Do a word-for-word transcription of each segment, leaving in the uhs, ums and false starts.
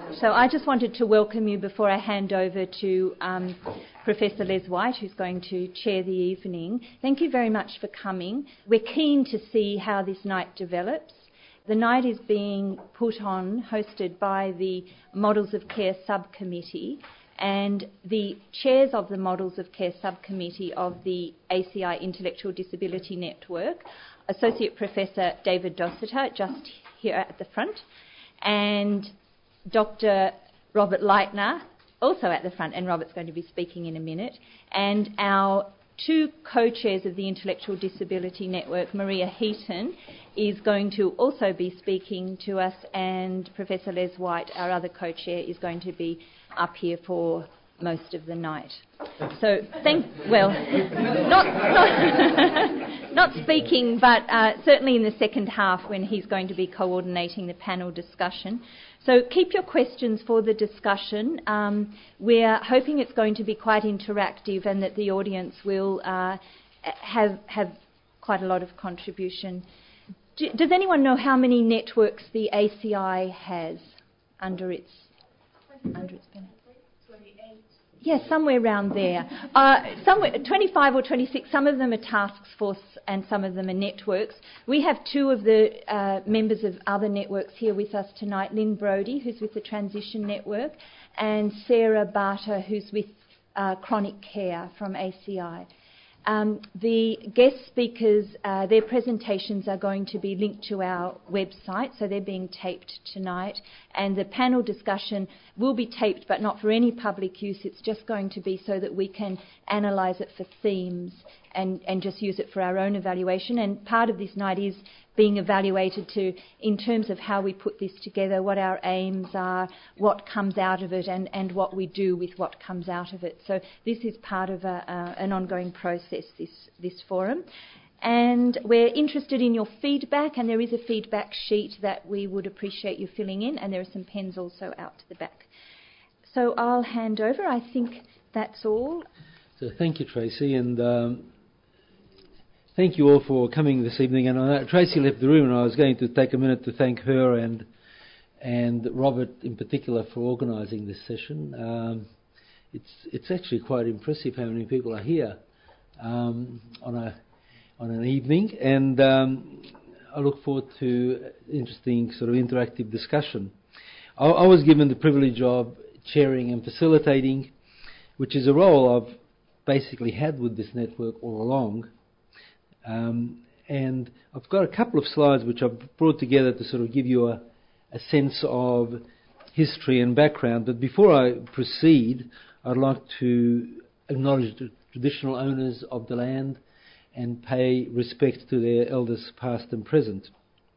So I just wanted to welcome you before I hand over to um, Professor Les White, who's going to chair the evening. Thank you very much for coming. We're keen to see how this night develops. The night is being put on, hosted by the Models of Care Subcommittee, and the chairs of the Models of Care Subcommittee of the A C I Intellectual Disability Network, Associate Professor David Dossiter, just here at the front, and Doctor Robert Leitner, also at the front, and Robert's going to be speaking in a minute, and our two co-chairs of the Intellectual Disability Network, Maria Heaton, is going to also be speaking to us, and Professor Les White, our other co-chair, is going to be up here for most of the night. So, thank well, not not, not speaking, but uh, certainly in the second half when he's going to be coordinating the panel discussion. So keep your questions for the discussion. Um, we're hoping it's going to be quite interactive and that the audience will uh, have have quite a lot of contribution. Do, does anyone know how many networks the A C I has under its under its banner? Yes, yeah, somewhere around there. Uh, somewhere, twenty-five or twenty-six, some of them are task force and some of them are networks. We have two of the uh, members of other networks here with us tonight, Lynn Brodie, who's with the Transition Network, and Sarah Barter, who's with uh, Chronic Care from A C I. Um, the guest speakers, uh, their presentations are going to be linked to our website, so they're being taped tonight. And the panel discussion will be taped, but not for any public use. It's just going to be so that we can analyse it for themes and, and just use it for our own evaluation. And part of this night is being evaluated to, in terms of how we put this together, what our aims are, what comes out of it, and, and what we do with what comes out of it. So this is part of a, uh, an ongoing process, this, this forum. And we're interested in your feedback, and there is a feedback sheet that we would appreciate you filling in, and there are some pens also out to the back. So I'll hand over. I think that's all. So thank you, Tracy, and um, thank you all for coming this evening. And uh, Tracy left the room, and I was going to take a minute to thank her and and Robert in particular for organising this session. Um, it's it's actually quite impressive how many people are here um, on a on an evening, and um, I look forward to interesting sort of interactive discussion. I, I was given the privilege of chairing and facilitating, which is a role I've basically had with this network all along. Um, and I've got a couple of slides which I've brought together to sort of give you a, a sense of history and background. But before I proceed, I'd like to acknowledge the traditional owners of the land and pay respect to their elders past and present.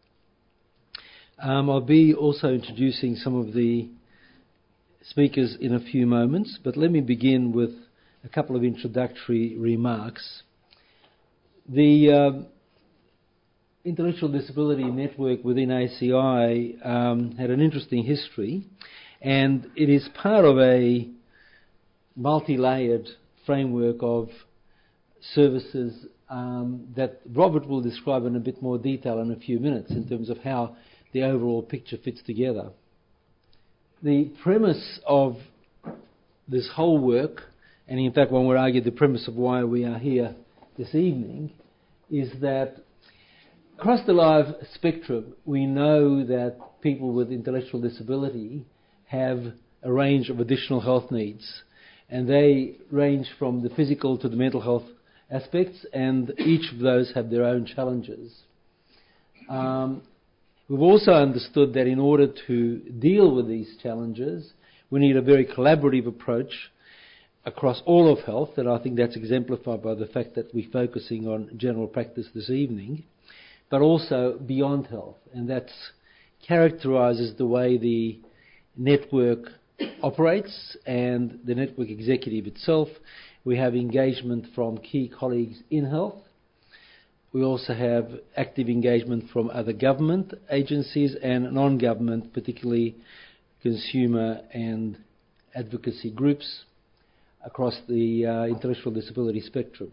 Um, I'll be also introducing some of the speakers in a few moments, but let me begin with a couple of introductory remarks. The uh, Intellectual Disability Network within A C I um, had an interesting history, and it is part of a multi-layered framework of services um, that Robert will describe in a bit more detail in a few minutes in terms of how the overall picture fits together. The premise of this whole work, and in fact one would argue the premise of why we are here this evening, is that across the life spectrum we know that people with intellectual disability have a range of additional health needs, and they range from the physical to the mental health aspects, and each of those have their own challenges. Um, we've also understood that in order to deal with these challenges we need a very collaborative approach across all of health, and I think that's exemplified by the fact that we're focusing on general practice this evening, but also beyond health, and that characterises the way the network operates and the network executive itself. We have engagement from key colleagues in health. We also have active engagement from other government agencies and non-government, particularly consumer and advocacy groups across the uh, intellectual disability spectrum.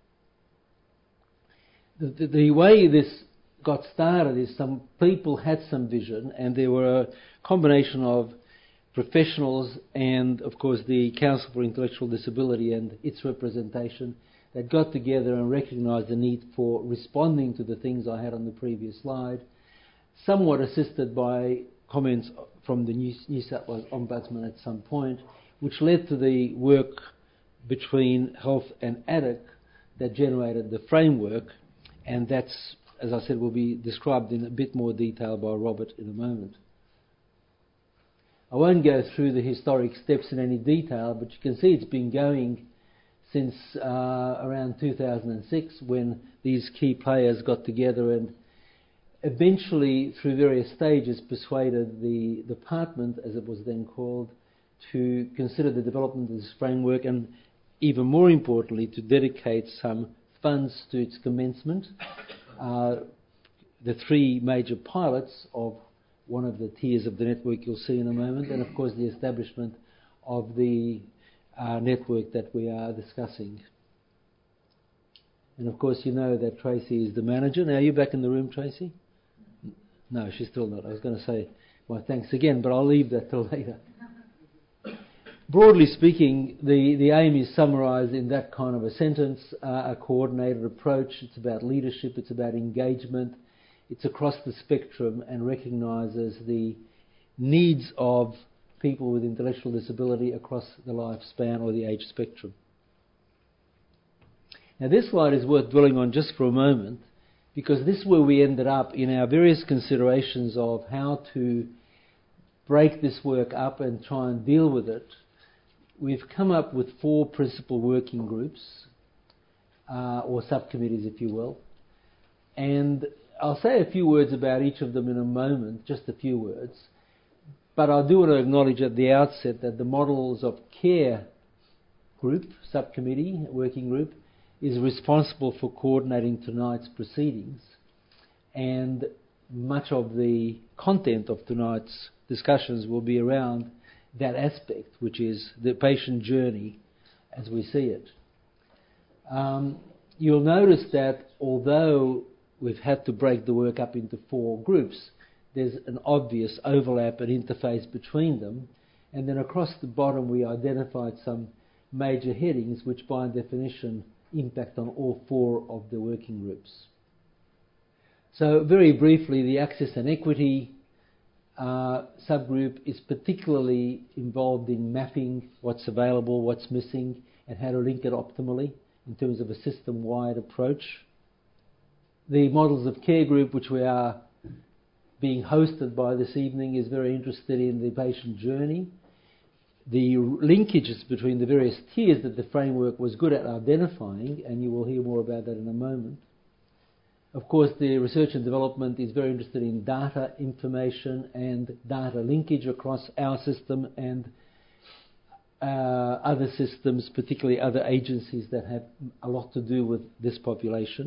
The, the, the way this got started is some people had some vision, and there were a combination of professionals and, of course, the Council for Intellectual Disability and its representation that got together and recognised the need for responding to the things I had on the previous slide, somewhat assisted by comments from the New, New South Wales Ombudsman at some point, which led to the work between Health and A D C that generated the framework, and that's, as I said, will be described in a bit more detail by Robert in a moment. I won't go through the historic steps in any detail, but you can see it's been going since uh, around two thousand six, when these key players got together and eventually, through various stages, persuaded the department, as it was then called, to consider the development of this framework and, even more importantly, to dedicate some funds to its commencement. Uh, the three major pilots of one of the tiers of the network you'll see in a moment, and of course the establishment of the uh, network that we are discussing. And of course you know that Tracy is the manager. Now, are you back in the room, Tracy? No, she's still not. I was going to say my thanks again, but I'll leave that till later. Broadly speaking, the, the aim is summarised in that kind of a sentence, uh, a coordinated approach. It's about leadership, it's about engagement, it's across the spectrum and recognises the needs of people with intellectual disability across the lifespan or the age spectrum. Now, this slide is worth dwelling on just for a moment, because this is where we ended up in our various considerations of how to break this work up and try and deal with it. We've come up with four principal working groups, uh, or subcommittees, if you will. And I'll say a few words about each of them in a moment, just a few words. But I do want to acknowledge at the outset that the Models of Care group, subcommittee, working group, is responsible for coordinating tonight's proceedings. And much of the content of tonight's discussions will be around that aspect, which is the patient journey as we see it. Um, you'll notice that although we've had to break the work up into four groups, there's an obvious overlap and interface between them, and then across the bottom we identified some major headings which by definition impact on all four of the working groups. So very briefly, the Access and Equity Uh, subgroup is particularly involved in mapping what's available, what's missing, and how to link it optimally in terms of a system-wide approach. The Models of Care group, which we are being hosted by this evening, is very interested in the patient journey. The linkages between the various tiers that the framework was good at identifying, and you will hear more about that in a moment. Of course, the research and development is very interested in data information and data linkage across our system and uh, other systems, particularly other agencies that have a lot to do with this population.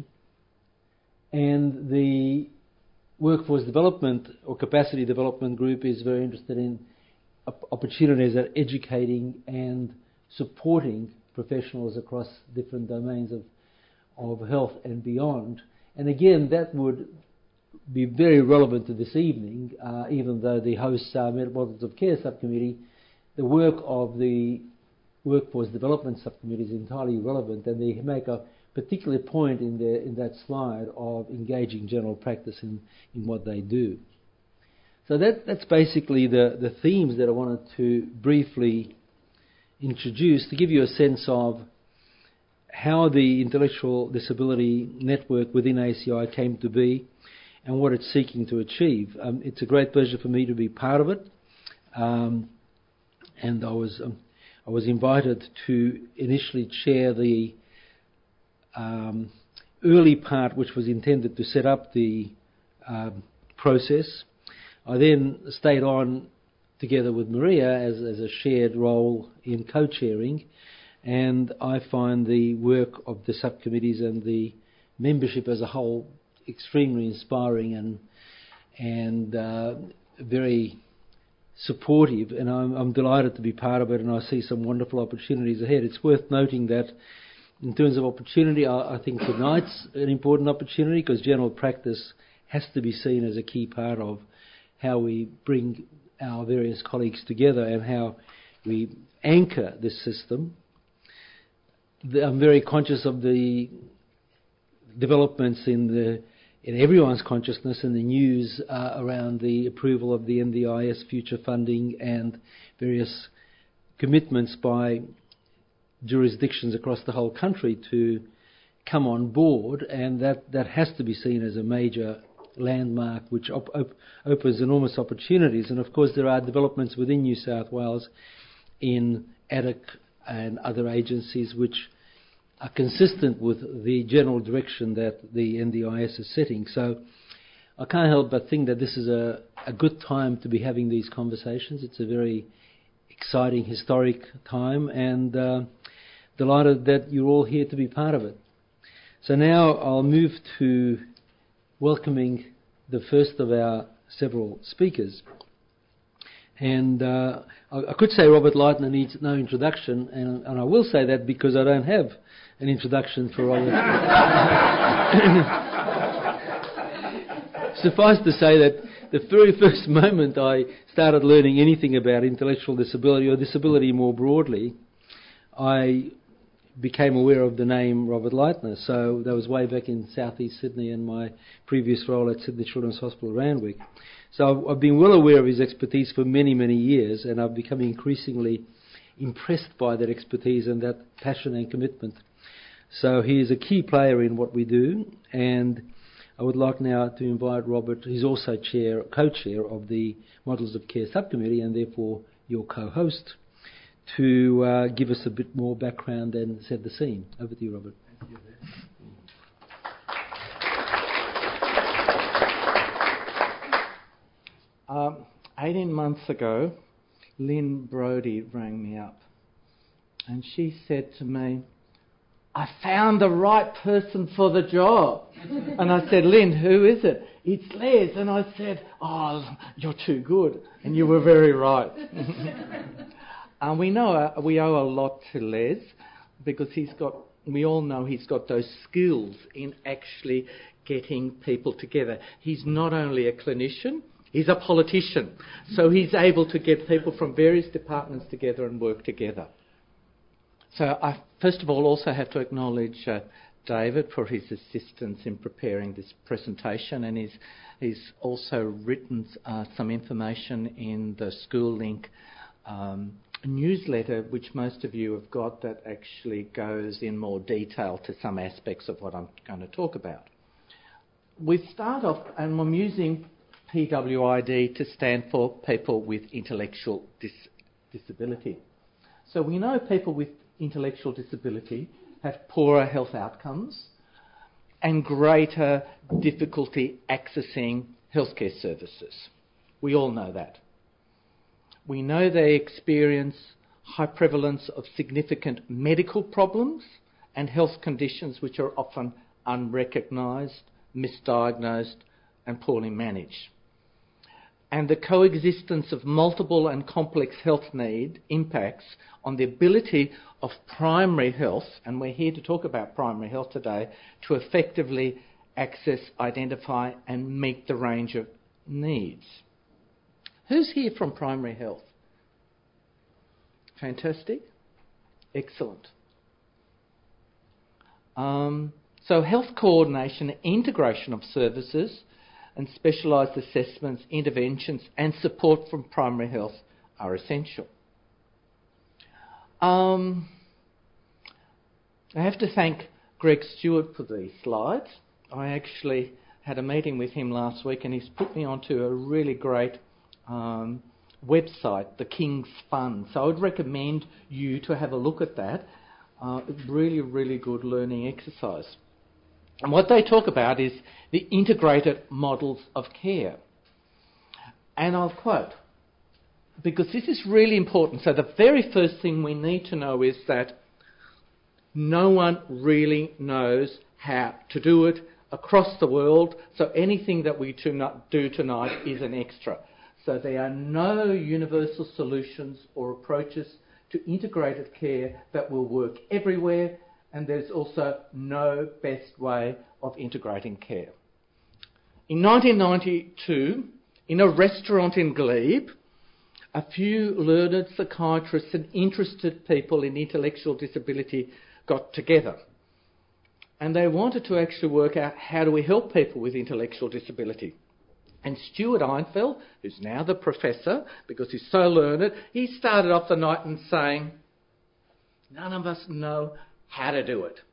And the workforce development or capacity development group is very interested in opportunities at educating and supporting professionals across different domains of, of health and beyond. And again, that would be very relevant to this evening, uh, even though the hosts are Models of Care subcommittee. The work of the Workforce Development subcommittee is entirely relevant, and they make a particular point in, the, in that slide of engaging general practice in, in what they do. So that, that's basically the, the themes that I wanted to briefly introduce to give you a sense of how the Intellectual Disability Network within A C I came to be and what it's seeking to achieve. Um, it's a great pleasure for me to be part of it, um, and I was um, I was invited to initially chair the um, early part, which was intended to set up the um, process. I then stayed on together with Maria as, as a shared role in co-chairing. And I find the work of the subcommittees and the membership as a whole extremely inspiring and and uh, very supportive. And I'm, I'm delighted to be part of it, and I see some wonderful opportunities ahead. It's worth noting that in terms of opportunity, I, I think tonight's an important opportunity because general practice has to be seen as a key part of how we bring our various colleagues together and how we anchor this system. I'm very conscious of the developments in the in everyone's consciousness in the news uh, around the approval of the N D I S future funding and various commitments by jurisdictions across the whole country to come on board, and that, that has to be seen as a major landmark which op- op- opens enormous opportunities. And of course there are developments within New South Wales in A D U C and other agencies which are consistent with the general direction that the N D I S is setting. So I can't help but think that this is a, a good time to be having these conversations. It's a very exciting, historic time, and uh, delighted that you're all here to be part of it. So now I'll move to welcoming the first of our several speakers. And uh, I, I could say Robert Leitner needs no introduction, and, and I will say that because I don't have an introduction for Robert. Suffice to say that the very first moment I started learning anything about intellectual disability or disability more broadly, I became aware of the name Robert Leitner. So that was way back in southeast Sydney in my previous role at Sydney Children's Hospital Randwick. So I've, I've been well aware of his expertise for many, many years, and I've become increasingly impressed by that expertise and that passion and commitment. So he is a key player in what we do, and I would like now to invite Robert, who's also chair, co-chair of the Models of Care Subcommittee and therefore your co-host, to uh, give us a bit more background and set the scene. Over to you, Robert. Thank you. Um, eighteen months ago, Lynn Brodie rang me up and she said to me, I found the right person for the job. And I said, Lynn, who is it? It's Les. And I said, oh, you're too good. And you were very right. And we know uh, we owe a lot to Les because he's got, we all know he's got those skills in actually getting people together. He's not only a clinician, he's a politician. So he's able to get people from various departments together and work together. So I first of all also have to acknowledge uh, David for his assistance in preparing this presentation, and he's, he's also written uh, some information in the SchoolLink um, newsletter, which most of you have got, that actually goes in more detail to some aspects of what I'm going to talk about. We start off, and I'm using P W I D to stand for People with Intellectual Dis- Disability. So we know people with intellectual disability have poorer health outcomes and greater difficulty accessing healthcare services. We all know that. We know they experience high prevalence of significant medical problems and health conditions which are often unrecognised, misdiagnosed and poorly managed. And the coexistence of multiple and complex health need impacts on the ability of primary health, and we're here to talk about primary health today, to effectively access, identify and meet the range of needs. Who's here from primary health? Fantastic. Excellent. Um, so health coordination, integration of services and specialised assessments, interventions and support from primary health are essential. Um, I have to thank Greg Stewart for these slides. I actually had a meeting with him last week and he's put me onto a really great um, website, the King's Fund. So I would recommend you to have a look at that. Uh, really, really good learning exercise. And what they talk about is the integrated models of care. And I'll quote, because this is really important. So the very first thing we need to know is that no one really knows how to do it across the world. So anything that we do tonight is an extra. So there are no universal solutions or approaches to integrated care that will work everywhere. And there's also no best way of integrating care. In nineteen ninety-two, in a restaurant in Glebe, a few learned psychiatrists and interested people in intellectual disability got together. And they wanted to actually work out how do we help people with intellectual disability. And Stuart Einfeld, who's now the professor, because he's so learned, he started off the night and saying, none of us know how to do it.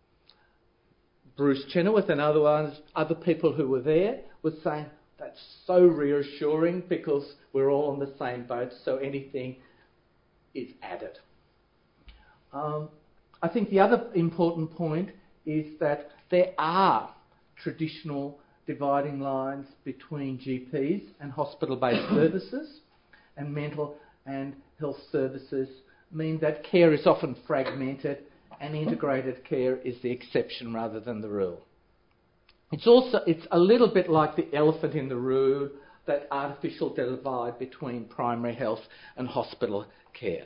Bruce Chenoweth and other ones, other people who were there were saying, that's so reassuring because we're all on the same boat, so anything is added. Um, I think the other important point is that there are traditional dividing lines between G Ps and hospital-based services, and mental and health services mean that care is often fragmented and integrated care is the exception rather than the rule. It's also, it's a little bit like the elephant in the room, that artificial divide between primary health and hospital care.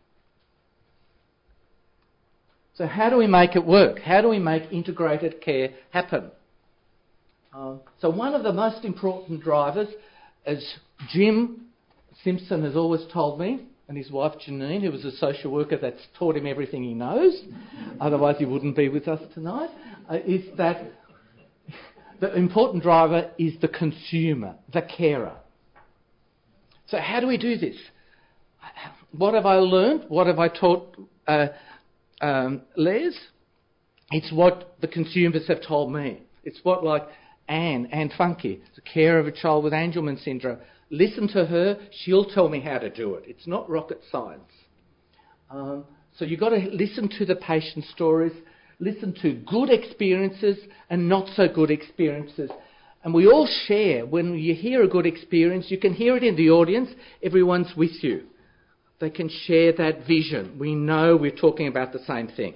So how do we make it work? How do we make integrated care happen? Um, so one of the most important drivers, as Jim Simpson has always told me, and his wife Janine, who was a social worker that's taught him everything he knows, otherwise he wouldn't be with us tonight, uh, is that the important driver is the consumer, the carer. So how do we do this? What have I learned? What have I taught uh, um, Les? It's what the consumers have told me. It's what, like Anne, Anne Funky, the carer of a child with Angelman syndrome. Listen to her, she'll tell me how to do it. It's not rocket science. Um, so you've got to listen to the patient stories, listen to good experiences and not so good experiences. And we all share. When you hear a good experience, you can hear it in the audience. Everyone's with you. They can share that vision. We know we're talking about the same thing.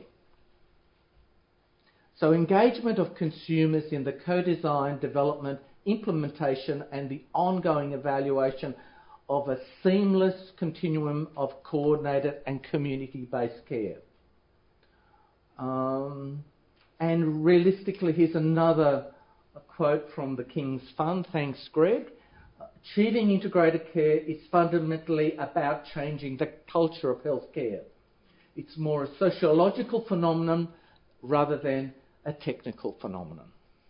So engagement of consumers in the co-design, development, implementation and the ongoing evaluation of a seamless continuum of coordinated and community-based care. Um, and realistically, here's another quote from the King's Fund. Thanks, Greg. Achieving integrated care is fundamentally about changing the culture of healthcare. It's more a sociological phenomenon rather than a technical phenomenon.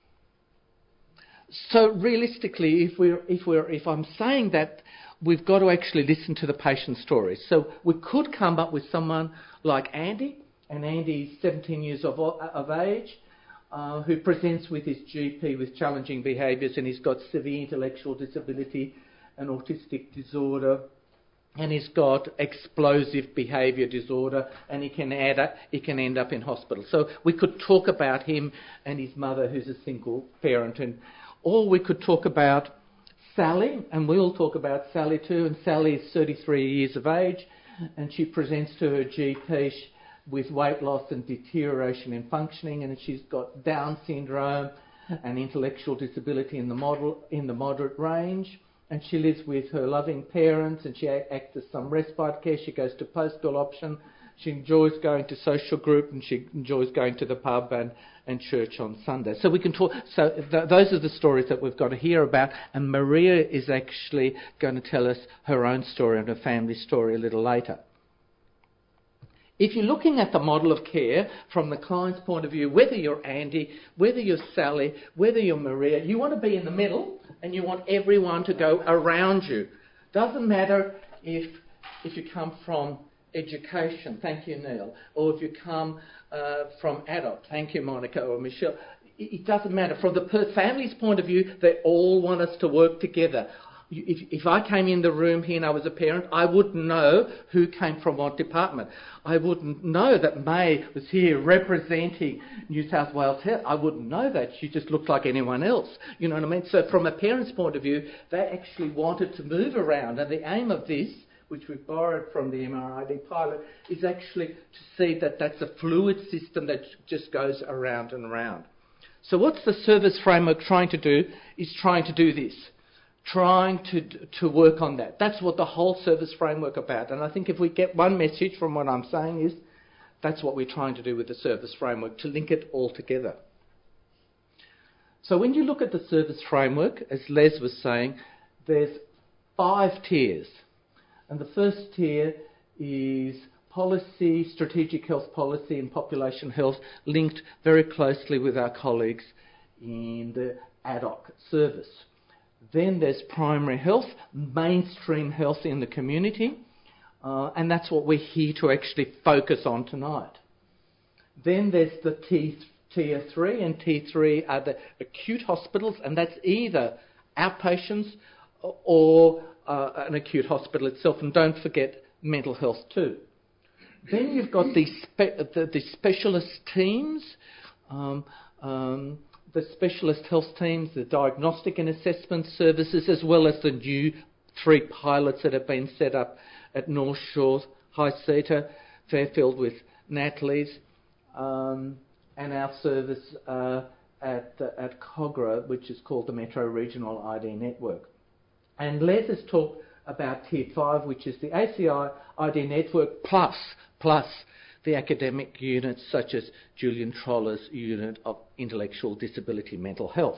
So realistically, if we're, if we're, if I'm saying that, we've got to actually listen to the patient stories. So we could come up with someone like Andy, and Andy's seventeen years of, of age, uh, who presents with his G P with challenging behaviours, and he's got severe intellectual disability and autistic disorder, and he's got explosive behaviour disorder, and he can add up, he can end up in hospital. So we could talk about him and his mother, who's a single parent, and or we could talk about Sally, and we'll talk about Sally too. And Sally is thirty-three years of age, and she presents to her G P with weight loss and deterioration in functioning, and she's got Down syndrome and intellectual disability in the model in the moderate range. And she lives with her loving parents, and she accesses some respite care. She goes to postdoc option. She enjoys going to social group, and she enjoys going to the pub and, and church on Sunday. So we can talk. So th- those are the stories that we've got to hear about. And Maria is actually going to tell us her own story and her family story a little later. If you're looking at the model of care from the client's point of view, whether you're Andy, whether you're Sally, whether you're Maria, you want to be in the middle, and you want everyone to go around you. Doesn't matter if if you come from education, thank you, Neil, or if you come uh, from adult, thank you, Monica or Michelle. It doesn't matter. From the per- family's point of view, they all want us to work together. If, if I came in the room here and I was a parent, I wouldn't know who came from what department. I wouldn't know that May was here representing New South Wales Health. I wouldn't know that. She just looked like anyone else. You know what I mean? So from a parent's point of view, they actually wanted to move around. And the aim of this, which we borrowed from the M R I D pilot, is actually to see that that's a fluid system that just goes around and around. So what's the service framework trying to do? Is trying to do this. Trying to to work on that. That's what the whole service framework about. And I think if we get one message from what I'm saying is, that's what we're trying to do with the service framework, to link it all together. So when you look at the service framework, as Les was saying, there's five tiers. And the first tier is policy, strategic health policy and population health, linked very closely with our colleagues in the ad hoc service. Then there's primary health, mainstream health in the community, uh, and that's what we're here to actually focus on tonight. Then there's the T, tier three, and T three are the acute hospitals, and that's either outpatients or uh, an acute hospital itself, and don't forget mental health too. Then you've got the, spe- the, the specialist teams, um, um, the specialist health teams, the diagnostic and assessment services, as well as the new three pilots that have been set up at North Shore, High Cedar, Fairfield with Natalie's, um, and our service uh, at, uh, at Cogra, which is called the Metro Regional I D Network. And Les has talked about Tier five, which is the A C I I D Network plus, plus the academic units such as Julian Troller's unit of intellectual disability mental health.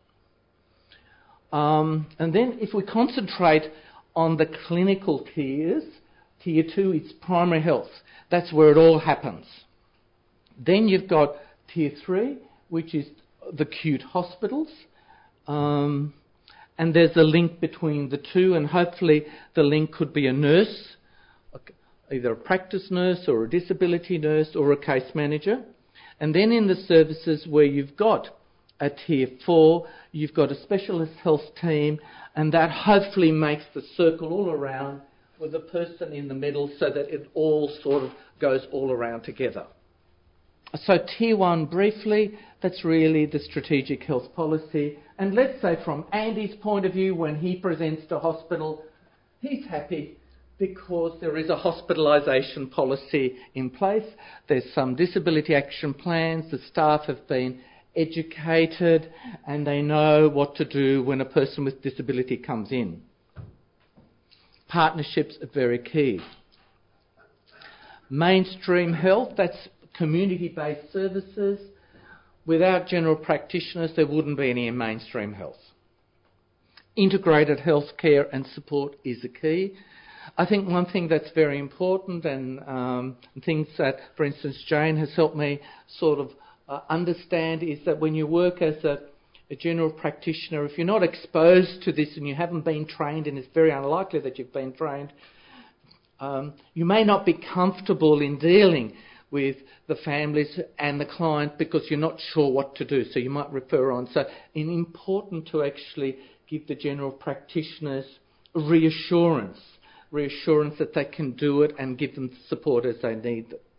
Um, and then if we concentrate on the clinical tiers, Tier two is primary health. That's where it all happens. Then you've got Tier three, which is the acute hospitals. Um, and there's a link between the two, and hopefully the link could be a nurse, either a practice nurse or a disability nurse or a case manager. And then in the services where you've got a Tier four, you've got a specialist health team, and that hopefully makes the circle all around with a person in the middle so that it all sort of goes all around together. So Tier one, briefly, that's really the strategic health policy. And let's say from Andy's point of view, when he presents to hospital, he's happy because there is a hospitalisation policy in place. There's some disability action plans. The staff have been educated and they know what to do when a person with disability comes in. Partnerships are very key. Mainstream health, that's community-based services. Without general practitioners, there wouldn't be any in mainstream health. Integrated health care and support is the key. I think one thing that's very important, and um, things that, for instance, Jane has helped me sort of uh, understand, is that when you work as a, a general practitioner, if you're not exposed to this and you haven't been trained, and it's very unlikely that you've been trained, um, you may not be comfortable in dealing with the families and the client because you're not sure what to do, so you might refer on. So it's important to actually give the general practitioners reassurance, reassurance that they can do it and give them the support as they need it.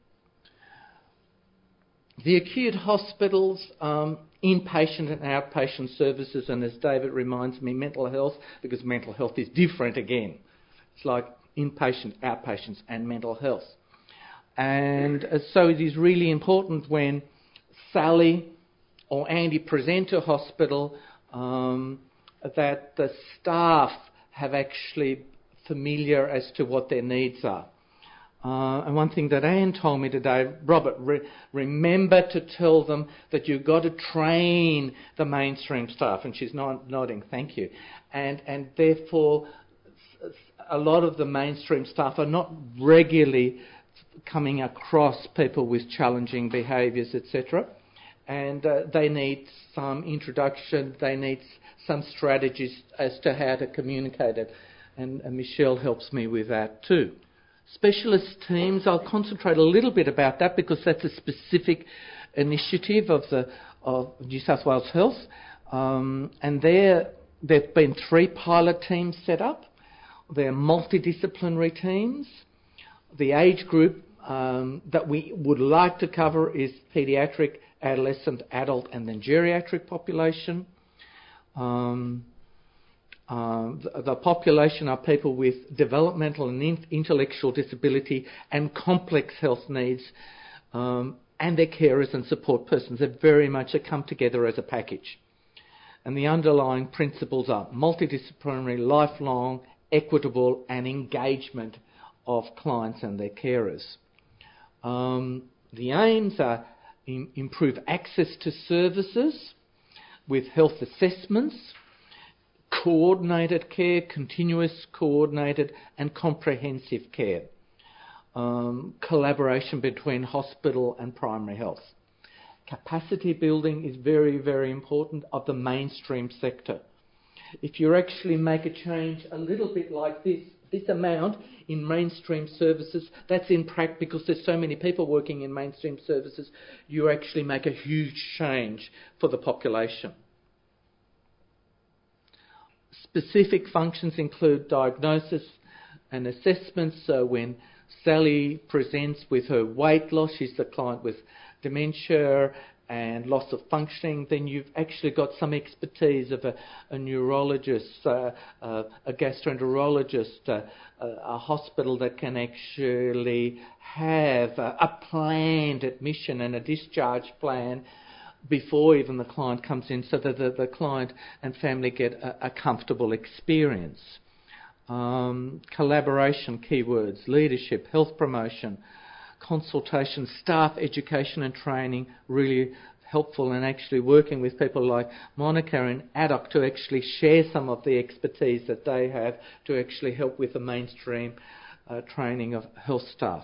The acute hospitals, um, inpatient and outpatient services, and as David reminds me, mental health, because mental health is different again. It's like inpatient, outpatients and mental health. And so it is really important when Sally or Andy present to hospital um, that the staff have actually familiar as to what their needs are. Uh, and one thing that Anne told me today, Robert, re- remember to tell them that you've got to train the mainstream staff. And she's nod- nodding, thank you. And, and therefore, a lot of the mainstream staff are not regularly coming across people with challenging behaviours, et cetera. And uh, they need some introduction, they need some strategies as to how to communicate it. And, and Michelle helps me with that too. Specialist teams, I'll concentrate a little bit about that because that's a specific initiative of the of New South Wales Health. Um, and there there have been three pilot teams set up. They're multidisciplinary teams. The age group um, that we would like to cover is paediatric, adolescent, adult, and then geriatric population. Um, uh, the, the population are people with developmental and in, intellectual disability and complex health needs, um, and their carers and support persons. They very much come together as a package. And the underlying principles are multidisciplinary, lifelong, equitable, and engagement of clients and their carers. Um, the aims are in, improve access to services with health assessments, coordinated care, continuous, coordinated and comprehensive care. Um, collaboration between hospital and primary health. Capacity building is very, very important of the mainstream sector. If you actually make a change a little bit like this, this amount in mainstream services, that's in practice because there's so many people working in mainstream services, you actually make a huge change for the population. Specific functions include diagnosis and assessment. So when Sally presents with her weight loss, she's the client with dementia and loss of functioning, then you've actually got some expertise of a, a neurologist, uh, uh, a gastroenterologist, uh, a hospital that can actually have a, a planned admission and a discharge plan before even the client comes in, so that the, the client and family get a, a comfortable experience. Um, collaboration, keywords, leadership, health promotion, consultation, staff education and training, really helpful, and actually working with people like Monica and A D O C to actually share some of the expertise that they have to actually help with the mainstream uh, training of health staff.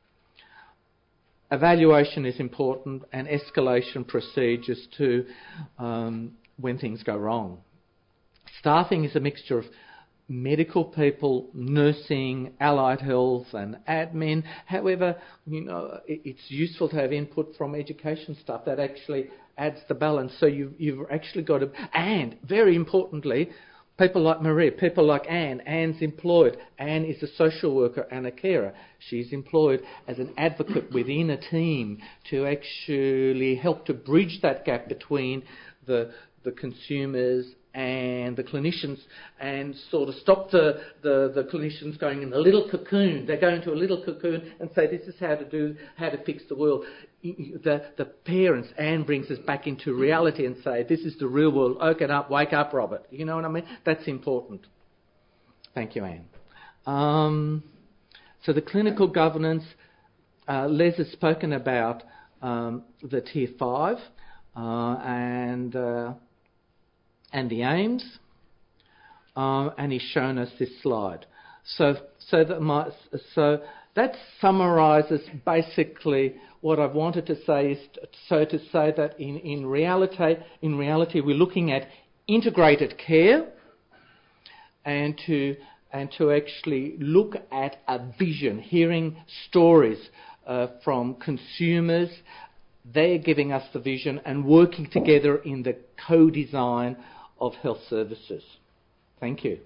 Evaluation is important, and escalation procedures too um, when things go wrong. Staffing is a mixture of medical people, nursing, allied health and admin. However, you know, it, it's useful to have input from education staff that actually adds the balance. So you, you've actually got to, and very importantly, people like Maria, people like Anne. Anne's employed. Anne is a social worker and a carer. She's employed as an advocate within a team to actually help to bridge that gap between the the consumers and the clinicians, and sort of stop the, the, the clinicians going in a little cocoon. They go into a little cocoon and say, this is how to do, how to fix the world. The, the parents, Anne brings us back into reality and say, this is the real world. Open up, wake up, Robert. You know what I mean? That's important. Thank you, Anne. Um, so the clinical governance, uh, Les has spoken about um, the tier five uh, and... Uh, and the aims, um, and he's shown us this slide. So, so that my, so that summarises basically what I've wanted to say. Is t- so to say that in, in reality, in reality, we're looking at integrated care, and to and to actually look at a vision, hearing stories uh, from consumers. They're giving us the vision and working together in the co-design of health services. Thank you.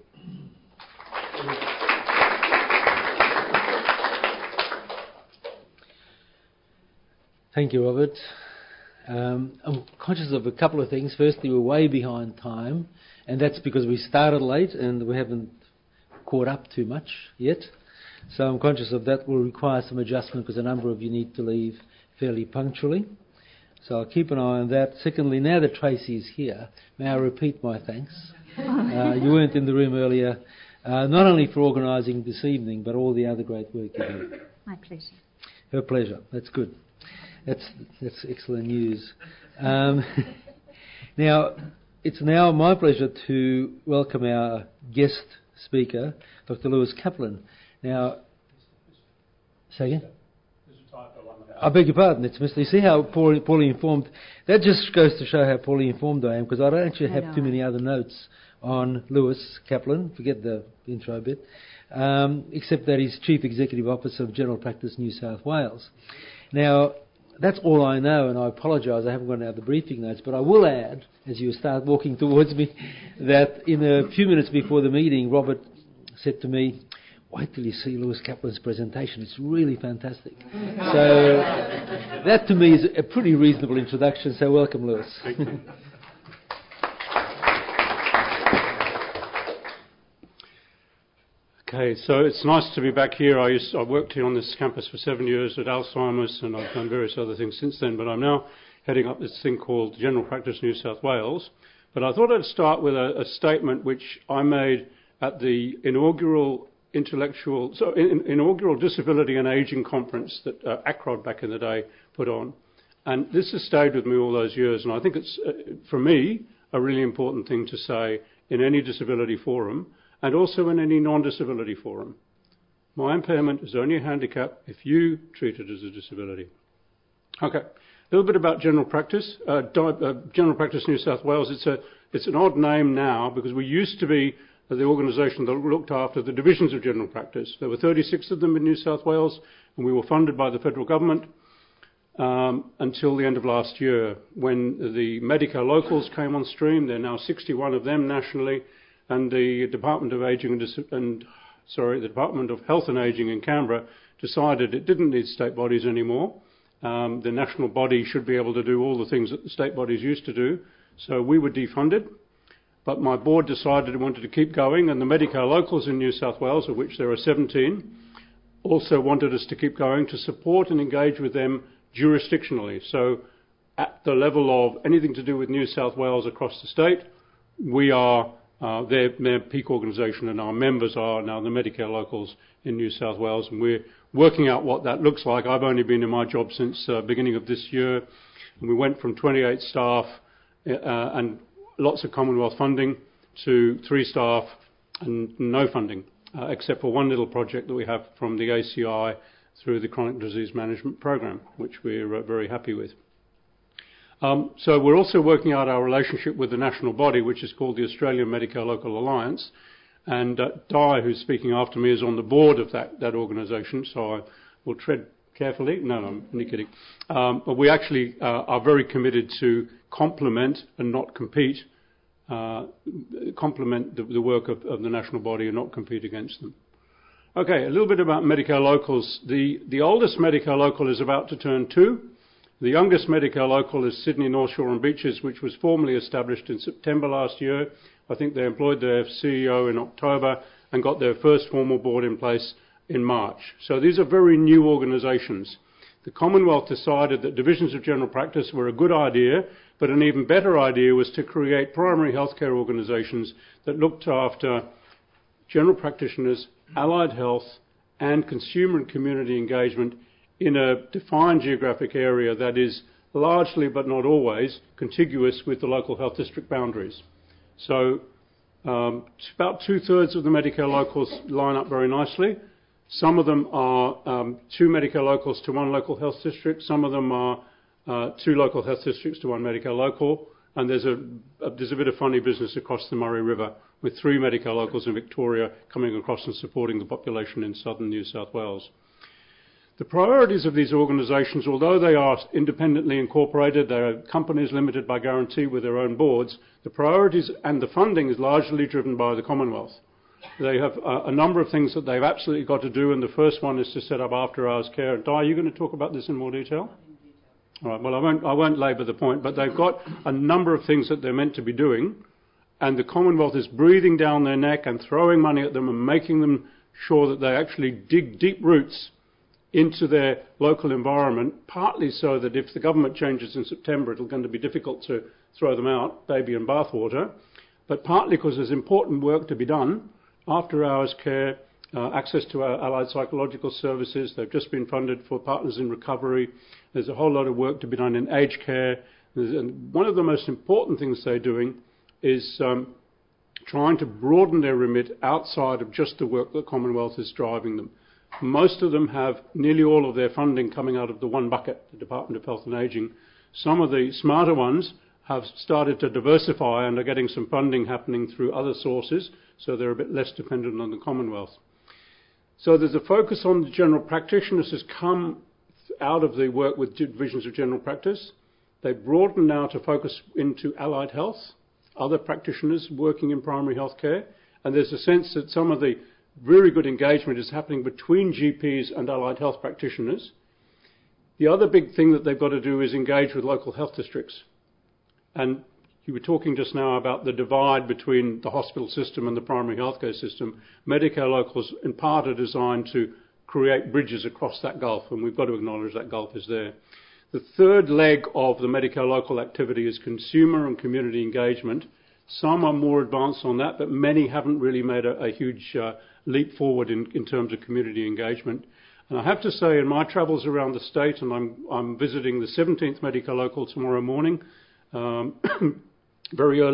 Thank you, Robert. Um, I'm conscious of a couple of things. Firstly, we're way behind time, and that's because we started late and we haven't caught up too much yet. So I'm conscious of that will require some adjustment because a number of you need to leave fairly punctually. So I'll keep an eye on that. Secondly, now that Tracy is here, may I repeat my thanks. Uh, you weren't in the room earlier, uh, not only for organising this evening, but all the other great work you did. My pleasure. Her pleasure. That's good. That's that's excellent news. Um, now, it's now my pleasure to welcome our guest speaker, Doctor Lewis Kaplan. Now, say again? I beg your pardon, it's Mister You see how poorly, poorly informed... That just goes to show how poorly informed I am, because I don't actually have too many other notes on Lewis Kaplan, forget the intro bit, um, except that he's Chief Executive Officer of General Practice New South Wales. Now, that's all I know, and I apologise, I haven't got out the briefing notes, but I will add, as you start walking towards me, that in a few minutes before the meeting, Robert said to me, wait till you see Lewis Kaplan's presentation. It's really fantastic. So that to me is a pretty reasonable introduction. So welcome, Lewis. Thank you. Okay, so it's nice to be back here. I, used, I worked here on this campus for seven years at Alzheimer's, and I've done various other things since then, but I'm now heading up this thing called General Practice New South Wales. But I thought I'd start with a, a statement which I made at the inaugural intellectual, so in, inaugural Disability and Ageing Conference that uh, A C R O D back in the day put on. And this has stayed with me all those years, and I think it's, uh, for me, a really important thing to say in any disability forum and also in any non-disability forum. My impairment is only a handicap if you treat it as a disability. Okay, a little bit about general practice. Uh, di- uh, General Practice New South Wales, it's, a, it's an odd name now because we used to be the organisation that looked after the divisions of general practice. There were thirty-six of them in New South Wales, and we were funded by the federal government um, until the end of last year, when the Medicare locals came on stream. There are now sixty-one of them nationally, and the Department of Ageing and, Dis- and sorry, the Department of Health and Ageing in Canberra decided it didn't need state bodies anymore. Um, the national body should be able to do all the things that the state bodies used to do, so we were defunded. But my board decided it wanted to keep going, and the Medicare locals in New South Wales, of which there are seventeen, also wanted us to keep going to support and engage with them jurisdictionally. So at the level of anything to do with New South Wales across the state, we are uh, their, their peak organisation, and our members are now the Medicare locals in New South Wales, and we're working out what that looks like. I've only been in my job since the uh, beginning of this year, and we went from twenty-eight staff uh, and lots of Commonwealth funding to three staff and no funding, uh, except for one little project that we have from the A C I through the Chronic Disease Management Program, which we're uh, very happy with. Um, so we're also working out our relationship with the national body, which is called the Australian Medicare Local Alliance. And uh, Di, who's speaking after me, is on the board of that, that organisation, so I will tread carefully. No, no, I'm only kidding. Um, but we actually uh, are very committed to complement and not compete, uh, complement the, the work of, of the national body and not compete against them. Okay, a little bit about Medicare locals. The, the oldest Medicare local is about to turn two. The youngest Medicare local is Sydney North Shore and Beaches, which was formally established in September last year. I think they employed their C E O in October and got their first formal board in place in March. So these are very new organisations. The Commonwealth decided that divisions of general practice were a good idea, but an even better idea was to create primary healthcare organisations that looked after general practitioners, allied health and consumer and community engagement in a defined geographic area that is largely but not always contiguous with the local health district boundaries. So um, about two-thirds of the Medicare locals line up very nicely. Some of them are um, two Medicare locals to one local health district. Some of them are uh, two local health districts to one Medicare local. And there's a, a, there's a bit of funny business across the Murray River with three Medicare locals in Victoria coming across and supporting the population in southern New South Wales. The priorities of these organisations, although they are independently incorporated, they are companies limited by guarantee with their own boards, the priorities and the funding is largely driven by the Commonwealth. They have a, a number of things that they've absolutely got to do, and the first one is to set up after-hours care. Di, are you going to talk about this in more detail? All right, well, I won't, I won't labour the point, but they've got a number of things that they're meant to be doing, and the Commonwealth is breathing down their neck and throwing money at them and making them sure that they actually dig deep roots into their local environment, partly so that if the government changes in September, it's going to be difficult to throw them out, baby and bathwater, but partly because there's important work to be done, after-hours care, uh, access to our allied psychological services. They've just been funded for Partners in Recovery. There's a whole lot of work to be done in aged care. And one of the most important things they're doing is um, trying to broaden their remit outside of just the work that Commonwealth is driving them. Most of them have nearly all of their funding coming out of the one bucket, the Department of Health and Ageing. Some of the smarter ones have started to diversify and are getting some funding happening through other sources, so they're a bit less dependent on the Commonwealth. So there's a focus on the general practitioners has come out of the work with divisions of general practice. They've broadened now to focus into allied health, other practitioners working in primary health care, and there's a sense that some of the very good engagement is happening between G Ps and allied health practitioners. The other big thing that they've got to do is engage with local health districts. And you were talking just now about the divide between the hospital system and the primary healthcare system. Medicare locals, in part, are designed to create bridges across that gulf, and we've got to acknowledge that gulf is there. The third leg of the Medicare local activity is consumer and community engagement. Some are more advanced on that, but many haven't really made a, a huge uh, leap forward in, in terms of community engagement. And I have to say, in my travels around the state, and I'm, I'm visiting the seventeenth Medicare local tomorrow morning, um, very early,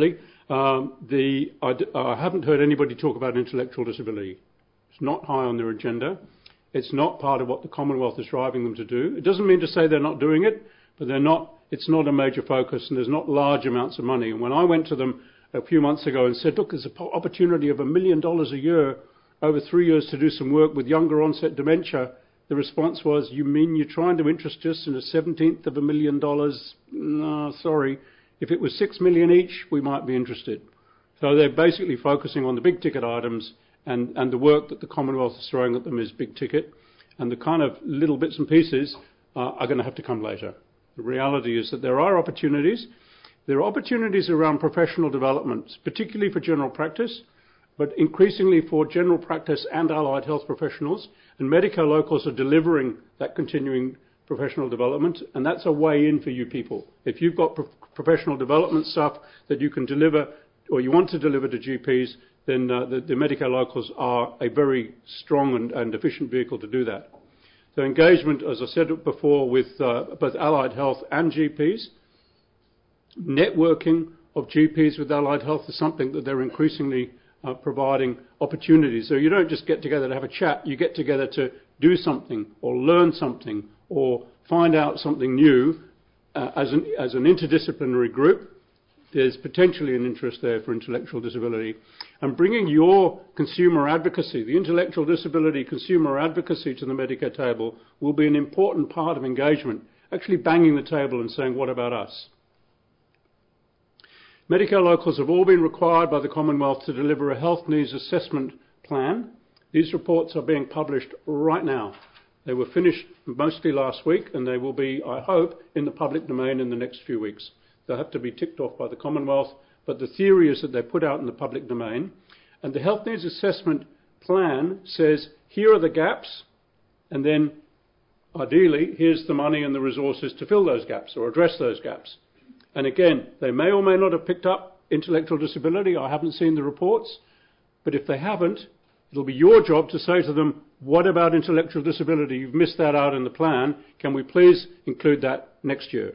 Um, the, I, d- I haven't heard anybody talk about intellectual disability. It's not high on their agenda. It's not part of what the Commonwealth is driving them to do. It doesn't mean to say they're not doing it, but they're not. It's not a major focus, and there's not large amounts of money. And when I went to them a few months ago and said, look, there's an opportunity of a million dollars a year over three years to do some work with younger onset dementia, the response was, you mean you're trying to interest us in a seventeenth of a million dollars? No, sorry. If it was six million each, we might be interested. So they're basically focusing on the big ticket items, and, and the work that the Commonwealth is throwing at them is big ticket, and the kind of little bits and pieces uh, are going to have to come later. The reality is that there are opportunities. There are opportunities around professional development, particularly for general practice, but increasingly for general practice and allied health professionals, and Medico Locals are delivering that continuing professional development, and that's a way in for you people. If you've got pro- professional development stuff that you can deliver, or you want to deliver to G Ps, then uh, the, the Medico Locals are a very strong and, and efficient vehicle to do that. So engagement, as I said before, with uh, both allied health and G Ps, networking of G Ps with allied health is something that they're increasingly uh, providing opportunities. So you don't just get together to have a chat, you get together to do something or learn something or find out something new uh, as an, as an interdisciplinary group. There's potentially an interest there for intellectual disability. And bringing your consumer advocacy, the intellectual disability consumer advocacy to the Medico table will be an important part of engagement, actually banging the table and saying, what about us? Medico Locals have all been required by the Commonwealth to deliver a health needs assessment plan. These reports are being published right now. They were finished mostly last week, and they will be, I hope, in the public domain in the next few weeks. They'll have to be ticked off by the Commonwealth, but the theory is that they're put out in the public domain. And the Health Needs Assessment Plan says, here are the gaps, and then, ideally, here's the money and the resources to fill those gaps or address those gaps. And again, they may or may not have picked up intellectual disability. I haven't seen the reports. But if they haven't, it'll be your job to say to them, what about intellectual disability? You've missed that out in the plan. Can we please include that next year?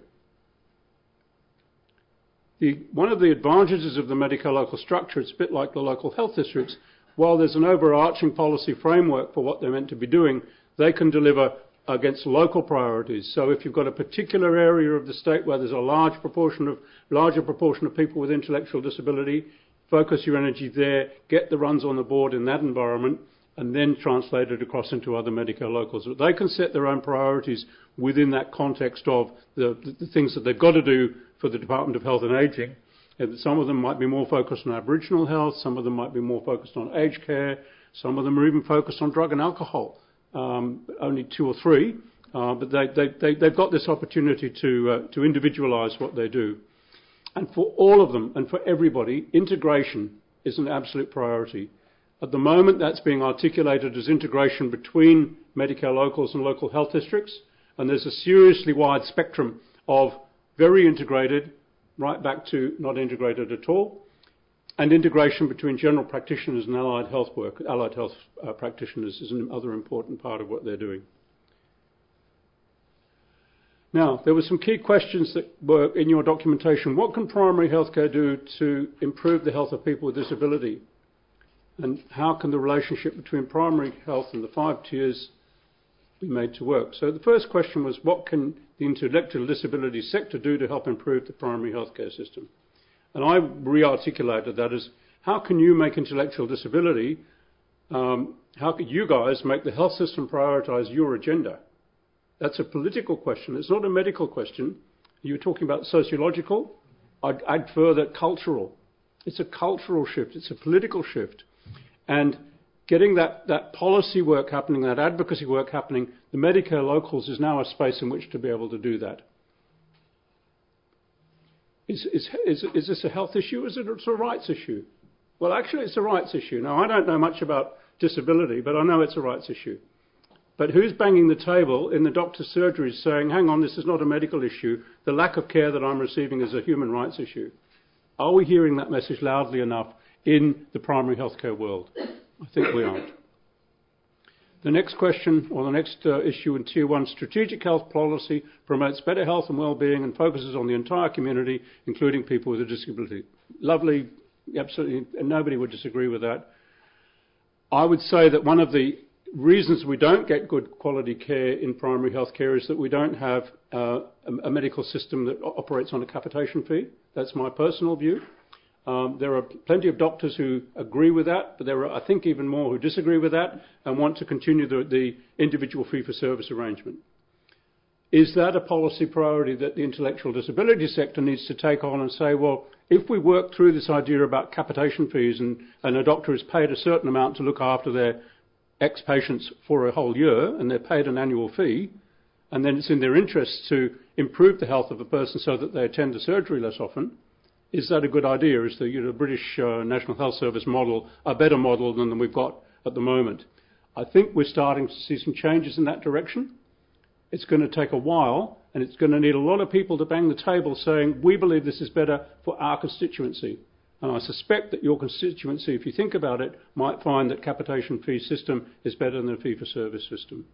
The, one of the advantages of the Medico Local structure, it's a bit like the local health districts, while there's an overarching policy framework for what they're meant to be doing, they can deliver against local priorities. So if you've got a particular area of the state where there's a large proportion of, larger proportion of people with intellectual disability, focus your energy there, get the runs on the board in that environment, and then translate it across into other Medico Locals. But they can set their own priorities within that context of the, the, the things that they've got to do for the Department of Health and Ageing. And some of them might be more focused on Aboriginal health, some of them might be more focused on aged care, some of them are even focused on drug and alcohol. Um, only two or three, uh, but they, they, they, they've got this opportunity to, uh, to individualise what they do. And for all of them and for everybody, integration is an absolute priority. At the moment, that's being articulated as integration between Medico Locals and local health districts, and there's a seriously wide spectrum of very integrated, right back to not integrated at all, and integration between general practitioners and allied health work, allied health uh, practitioners is another important part of what they're doing. Now, there were some key questions that were in your documentation. What can primary healthcare do to improve the health of people with disability? And how can the relationship between primary health and the five tiers be made to work? So the first question was, what can the intellectual disability sector do to help improve the primary healthcare system? And I re-articulated that as, how can you make intellectual disability, um, how could you guys make the health system prioritise your agenda? That's a political question. It's not a medical question. You were talking about sociological. I'd add further cultural. It's a cultural shift. It's a political shift. And getting that, that policy work happening, that advocacy work happening, the Medico Locals is now a space in which to be able to do that. Is, is, is, is this a health issue or is it a rights issue? Well, actually, it's a rights issue. Now, I don't know much about disability, but I know it's a rights issue. But who's banging the table in the doctor's surgeries saying, hang on, this is not a medical issue. The lack of care that I'm receiving is a human rights issue. Are we hearing that message loudly enough in the primary healthcare world? I think we aren't. The next question, or the next uh, issue in Tier one, strategic health policy promotes better health and well-being and focuses on the entire community, including people with a disability. Lovely absolutely, and nobody would disagree with that. I would say that one of the reasons we don't get good quality care in primary health care is that we don't have uh, a, a medical system that operates on a capitation fee. That's my personal view. Um, there are plenty of doctors who agree with that, but there are, I think, even more who disagree with that and want to continue the, the individual fee-for-service arrangement. Is that a policy priority that the intellectual disability sector needs to take on and say, well, if we work through this idea about capitation fees and, and a doctor is paid a certain amount to look after their ex-patients for a whole year and they're paid an annual fee, and then it's in their interest to improve the health of a person so that they attend to surgery less often, is that a good idea? Is the you know, British uh, National Health Service model a better model than the we've got at the moment? I think we're starting to see some changes in that direction. It's going to take a while, and it's going to need a lot of people to bang the table saying, we believe this is better for our constituency. And I suspect that your constituency, if you think about it, might find that capitation fee system is better than the fee-for-service system.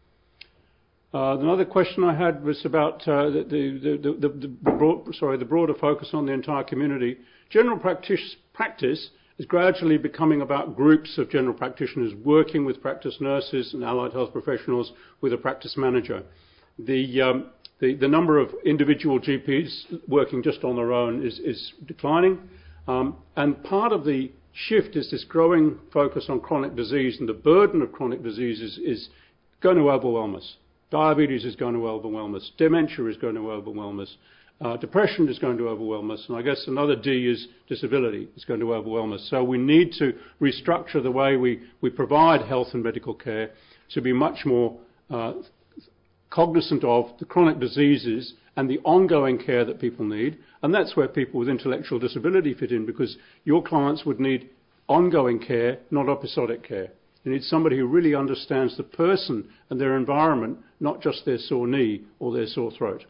Uh, another question I had was about uh, the, the, the, the, the, broad, sorry, the broader focus on the entire community. General practice, practice is gradually becoming about groups of general practitioners working with practice nurses and allied health professionals with a practice manager. The, um, the, the number of individual G Ps working just on their own is, is declining. Um, and part of the shift is this growing focus on chronic disease, and the burden of chronic disease is, is going to overwhelm us. Diabetes is going to overwhelm us. Dementia is going to overwhelm us. Uh, depression is going to overwhelm us. And I guess another D is disability is going to overwhelm us. So we need to restructure the way we, we provide health and medical care to be much more uh, cognizant of the chronic diseases and the ongoing care that people need. And that's where people with intellectual disability fit in, because your clients would need ongoing care, not episodic care. You need somebody who really understands the person and their environment, not just their sore knee or their sore throat.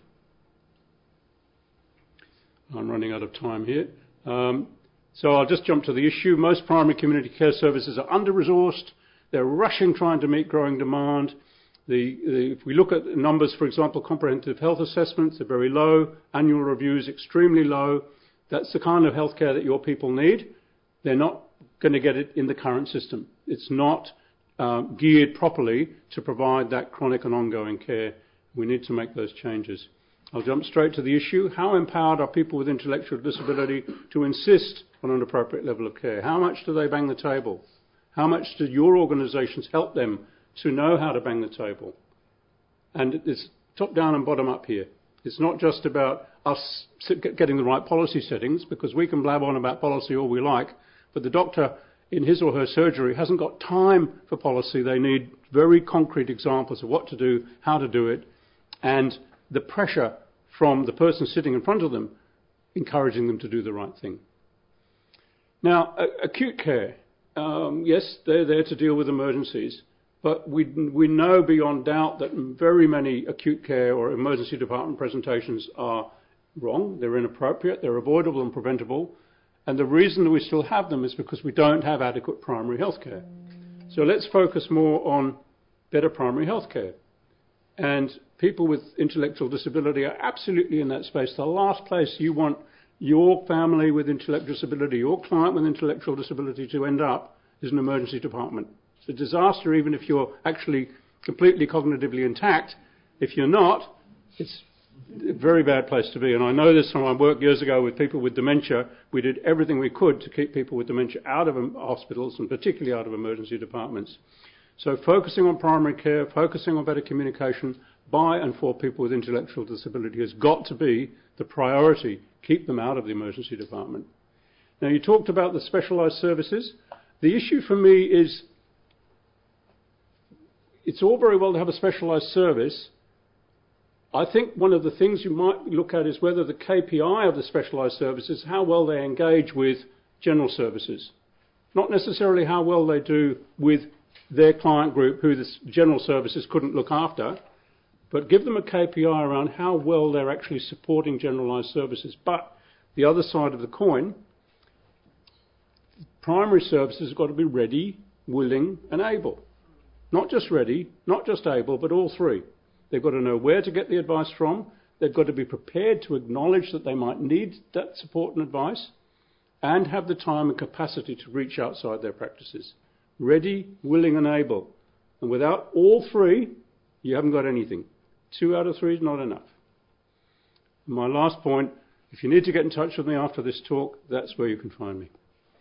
I'm running out of time here. Um, so I'll just jump to the issue. Most primary community care services are under-resourced. They're rushing trying to meet growing demand. The, the, if we look at numbers, for example, comprehensive health assessments, they're very low. Annual reviews, extremely low. That's the kind of healthcare that your people need. They're not going to get it in the current system. It's not uh, geared properly to provide that chronic and ongoing care. We need to make those changes. I'll jump straight to the issue. How empowered are people with intellectual disability to insist on an appropriate level of care? How much do they bang the table? How much do your organisations help them to know how to bang the table? And it's top down and bottom up here. It's not just about us getting the right policy settings, because we can blab on about policy all we like, but the doctor in his or her surgery hasn't got time for policy. They need very concrete examples of what to do, how to do it, and the pressure from the person sitting in front of them, encouraging them to do the right thing. Now, uh, acute care, um, yes, they're there to deal with emergencies, but we, we know beyond doubt that very many acute care or emergency department presentations are wrong, they're inappropriate, they're avoidable and preventable, and the reason that we still have them is because we don't have adequate primary health care. So let's focus more on better primary health care. And people with intellectual disability are absolutely in that space. The last place you want your family with intellectual disability, your client with intellectual disability to end up is an emergency department. It's a disaster even if you're actually completely cognitively intact. If you're not, it's a very bad place to be. And I know this from my work years ago with people with dementia. We did everything we could to keep people with dementia out of hospitals and particularly out of emergency departments. So focusing on primary care, focusing on better communication by and for people with intellectual disability has got to be the priority. Keep them out of the emergency department. Now, you talked about the specialised services. The issue for me is it's all very well to have a specialised service. I think one of the things you might look at is whether the K P I of the specialised services, how well they engage with general services. Not necessarily how well they do with their client group who the general services couldn't look after, but give them a K P I around how well they're actually supporting generalised services. But the other side of the coin, primary services have got to be ready, willing and able. Not just ready, not just able, but all three. They've got to know where to get the advice from. They've got to be prepared to acknowledge that they might need that support and advice. and have the time and capacity to reach outside their practices. Ready, willing and able. And without all three, you haven't got anything. Two out of three is not enough. And my last point, if you need to get in touch with me after this talk, that's where you can find me.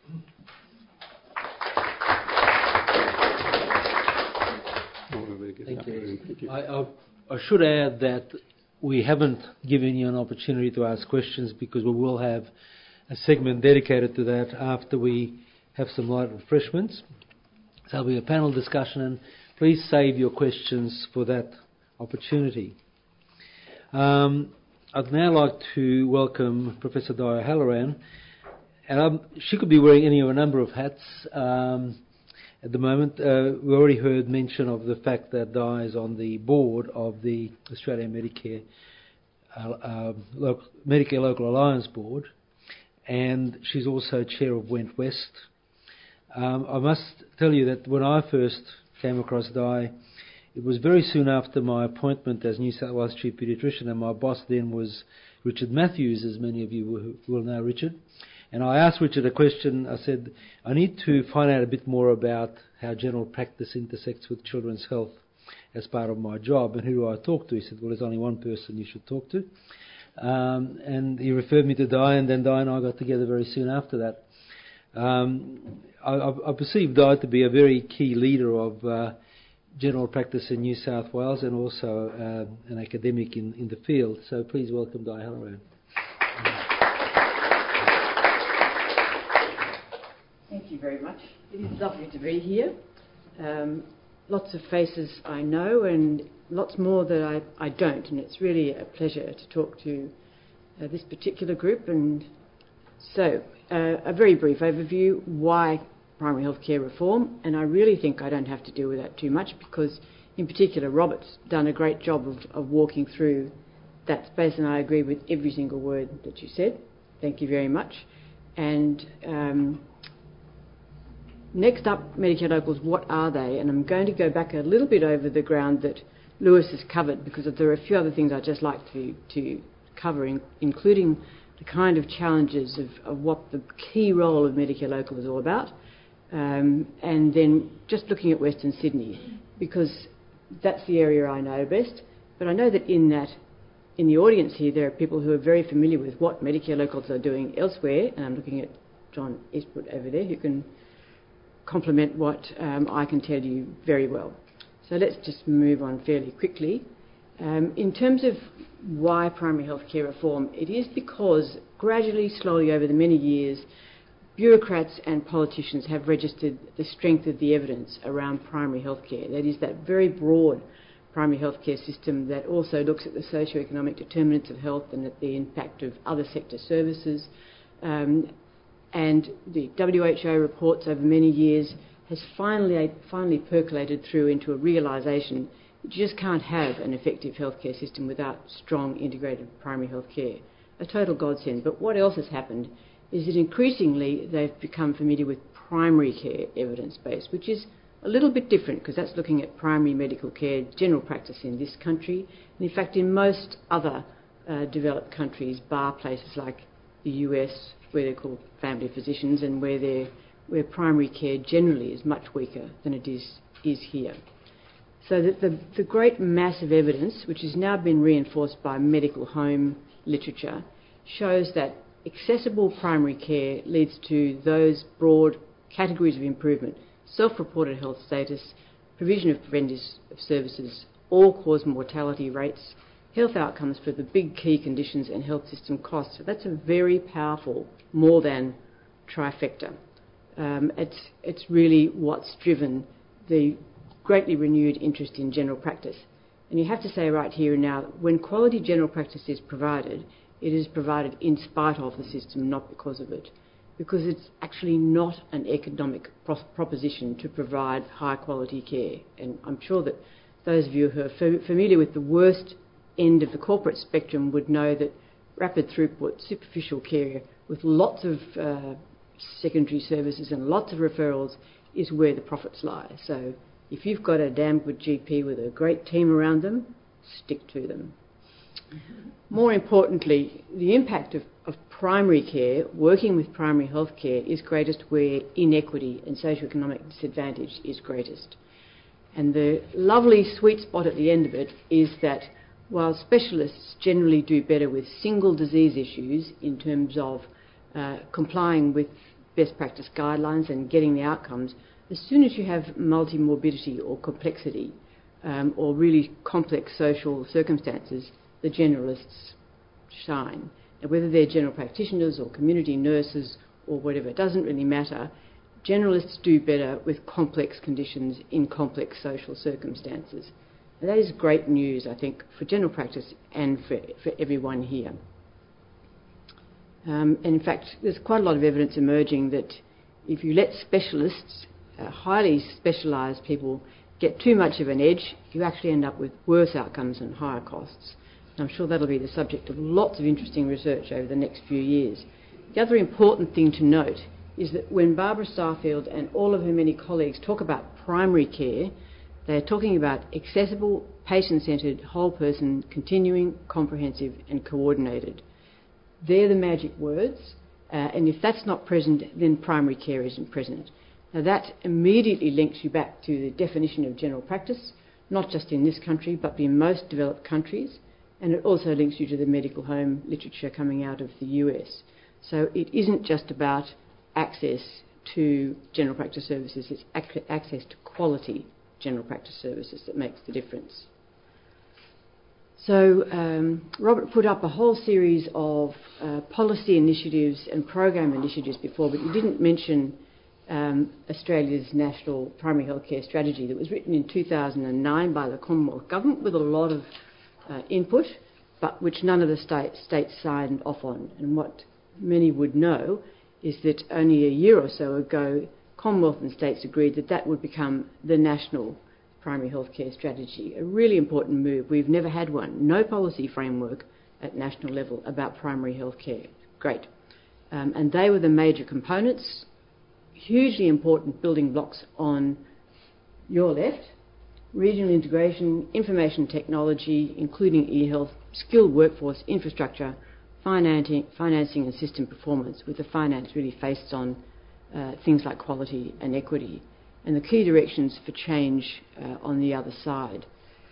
Thank you. Thank you. I, I, I should add that we haven't given you an opportunity to ask questions because we will have a segment dedicated to that after we have some light refreshments. So there'll be a panel discussion, and please save your questions for that opportunity. Um, I'd now like to welcome Professor Di O'Halloran. And um, she could be wearing any of a number of hats. Um, At the moment, uh, we already heard mention of the fact that Di is on the board of the Australian Medicare uh, uh, local, Medicare Local Alliance Board, and she's also chair of Went West. Um, I must tell you that when I first came across Di, it was very soon after my appointment as New South Wales Chief Paediatrician, and my boss then was Richard Matthews, as many of you will know Richard. And I asked Richard a question. I said, I need to find out a bit more about how general practice intersects with children's health as part of my job. And who do I talk to? He said, well, there's only one person you should talk to. Um, and he referred me to Di, and then Di and I got together very soon after that. Um, I, I perceive Di to be a very key leader of uh, general practice in New South Wales, and also uh, an academic in, in the field. So please welcome Di O'Halloran. Thank you very much. It is lovely to be here. Um, lots of faces I know and lots more that I, I don't, and it's really a pleasure to talk to uh, this particular group. And so, uh, a very brief overview, why primary health care reform, and I really think I don't have to deal with that too much because, in particular, Robert's done a great job of, of walking through that space, and I agree with every single word that you said. Thank you very much. And um, next up, Medicare Locals, what are they? And I'm going to go back a little bit over the ground that Lewis has covered, because there are a few other things I'd just like to, to cover, in, including the kind of challenges of, of what the key role of Medicare Local is all about, um, and then just looking at Western Sydney, because that's the area I know best. But I know that in that, in the audience here, there are people who are very familiar with what Medicare Locals are doing elsewhere, and I'm looking at John Eastwood over there, who can complement what um, I can tell you very well. So let's just move on fairly quickly. Um, in terms of why primary health care reform, it is because gradually, slowly over the many years, bureaucrats and politicians have registered the strength of the evidence around primary health care. That is, that very broad primary health care system that also looks at the socio-economic determinants of health and at the impact of other sector services. Um, and the W H O reports over many years has finally finally percolated through into a realisation that you just can't have an effective healthcare system without strong integrated primary health care. A total godsend. But what else has happened is that increasingly they've become familiar with primary care evidence base, which is a little bit different because that's looking at primary medical care, general practice in this country, and in fact in most other uh, developed countries, bar places like the U S, where they're called family physicians, and where they're where primary care generally is much weaker than it is, is here. So that the, the great mass of evidence, which has now been reinforced by medical home literature, shows that accessible primary care leads to those broad categories of improvement: self-reported health status, provision of preventive services, all-cause mortality rates, health outcomes for the big key conditions, and health system costs. So that's a very powerful more than trifecta. Um, it's, it's really what's driven the greatly renewed interest in general practice. And you have to say right here and now, when quality general practice is provided, it is provided in spite of the system, not because of it. Because it's actually not an economic pro- proposition to provide high quality care. And I'm sure that those of you who are f- familiar with the worst end of the corporate spectrum would know that rapid throughput, superficial care with lots of uh, secondary services and lots of referrals is where the profits lie. So if you've got a damn good G P with a great team around them, stick to them. More importantly, the impact of, of primary care, working with primary health care, is greatest where inequity and socioeconomic disadvantage is greatest. And the lovely sweet spot at the end of it is that while specialists generally do better with single disease issues in terms of uh, complying with best practice guidelines and getting the outcomes, as soon as you have multimorbidity or complexity um, or really complex social circumstances, the generalists shine. And whether they're general practitioners or community nurses or whatever, it doesn't really matter. Generalists do better with complex conditions in complex social circumstances. And that is great news, I think, for general practice and for, for everyone here. Um, and in fact, there's quite a lot of evidence emerging that if you let specialists, uh, highly specialised people, get too much of an edge, you actually end up with worse outcomes and higher costs. I'm sure that'll be the subject of lots of interesting research over the next few years. The other important thing to note is that when Barbara Starfield and all of her many colleagues talk about primary care, they're talking about accessible, patient-centred, whole-person, continuing, comprehensive and coordinated. They're the magic words, uh, and if that's not present, then primary care isn't present. Now that immediately links you back to the definition of general practice, not just in this country, but in most developed countries. And it also links you to the medical home literature coming out of the U S. So it isn't just about access to general practice services, it's ac- access to quality general practice services that makes the difference. So um, Robert put up a whole series of uh, policy initiatives and program initiatives before, but he didn't mention um, Australia's National Primary Healthcare Strategy that was written in two thousand nine by the Commonwealth Government with a lot of Uh, input, but which none of the state, states signed off on. And what many would know is that only a year or so ago, Commonwealth and states agreed that that would become the national primary healthcare strategy, a really important move. We've never had one, no policy framework at national level about primary healthcare. Great. Um, and they were the major components, hugely important building blocks on your left: regional integration, information technology, including e-health, skilled workforce, infrastructure, financing, financing and system performance, with the finance really based on uh, things like quality and equity, and the key directions for change uh, on the other side.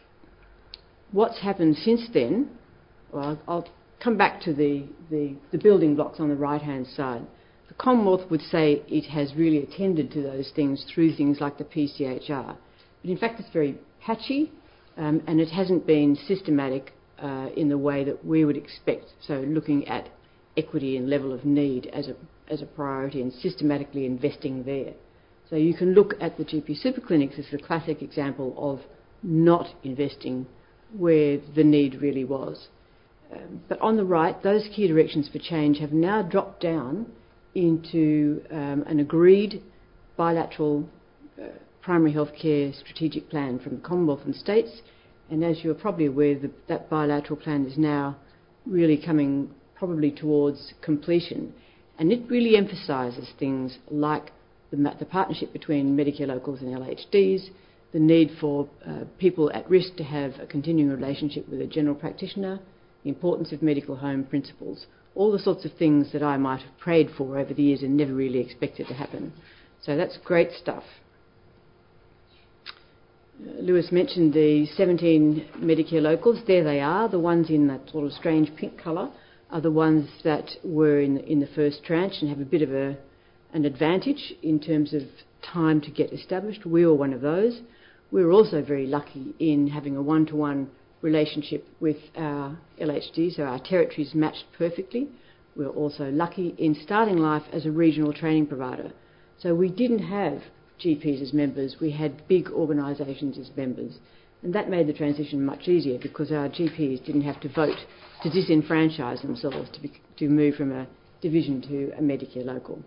What's happened since then? Well, I'll, I'll come back to the, the, the building blocks on the right-hand side. The Commonwealth would say it has really attended to those things through things like the P C H R. But in fact, it's very patchy, um, and it hasn't been systematic uh, in the way that we would expect. So looking at equity and level of need as a, as a priority and systematically investing there. So you can look at the G P super clinics as the classic example of not investing where the need really was. Um, but on the right, those key directions for change have now dropped down into um, an agreed bilateral uh, primary healthcare strategic plan from the Commonwealth and states, and as you're probably aware, the, that bilateral plan is now really coming probably towards completion, and it really emphasises things like the, the partnership between Medicare locals and L H Ds, the need for uh, people at risk to have a continuing relationship with a general practitioner, the importance of medical home principles, all the sorts of things that I might have prayed for over the years and never really expected to happen. So that's great stuff. Uh, Lewis mentioned the seventeen Medicare locals. There they are. The ones in that sort of strange pink colour are the ones that were in, in the first tranche and have a bit of a, an advantage in terms of time to get established. We were one of those. We were also very lucky in having a one-to-one relationship with our L H D, so our territories matched perfectly. We were also lucky in starting life as a regional training provider. So we didn't have G Ps as members, we had big organisations as members, and that made the transition much easier because our G Ps didn't have to vote to disenfranchise themselves to, be, to move from a division to a Medicare local.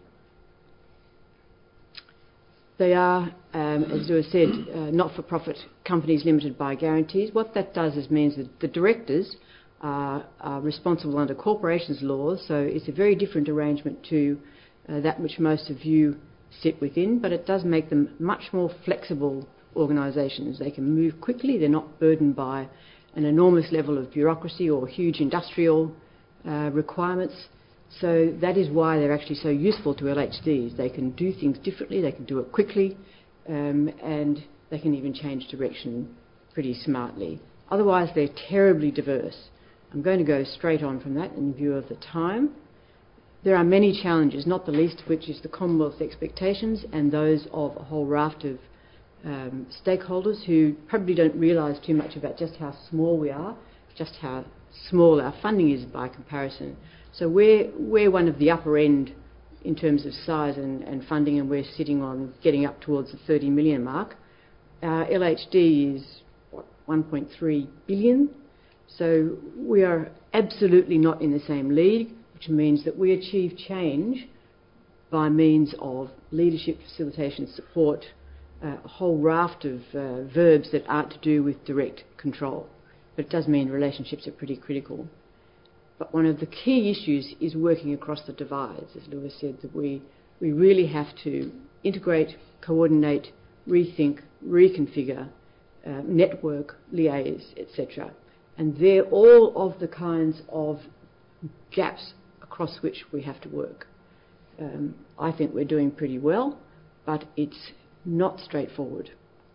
They are, um, as Lewis said, uh, not-for-profit companies limited by guarantees. What that does is means that the directors are, are responsible under corporations laws, so it's a very different arrangement to uh, that which most of you sit within, but it does make them much more flexible organisations. They can move quickly, they're not burdened by an enormous level of bureaucracy or huge industrial uh, requirements. So that is why they're actually so useful to L H Ds. They can do things differently, they can do it quickly, um, and they can even change direction pretty smartly. Otherwise, they're terribly diverse. I'm going to go straight on from that in view of the time. There are many challenges, not the least of which is the Commonwealth's expectations and those of a whole raft of um, stakeholders who probably don't realise too much about just how small we are, just how small our funding is by comparison. So we're, we're one of the upper end in terms of size and, and funding, and we're sitting on getting up towards the thirty million mark. Our L H D is, what, one point three billion. So we are absolutely not in the same league, which means that we achieve change by means of leadership, facilitation, support, uh, a whole raft of uh, verbs that aren't to do with direct control. But it does mean relationships are pretty critical. But one of the key issues is working across the divides, as Lewis said, that we, we really have to integrate, coordinate, rethink, reconfigure, uh, network, liaise, et cetera. And they're all of the kinds of gaps across which we have to work. Um, I think we're doing pretty well, but it's not straightforward.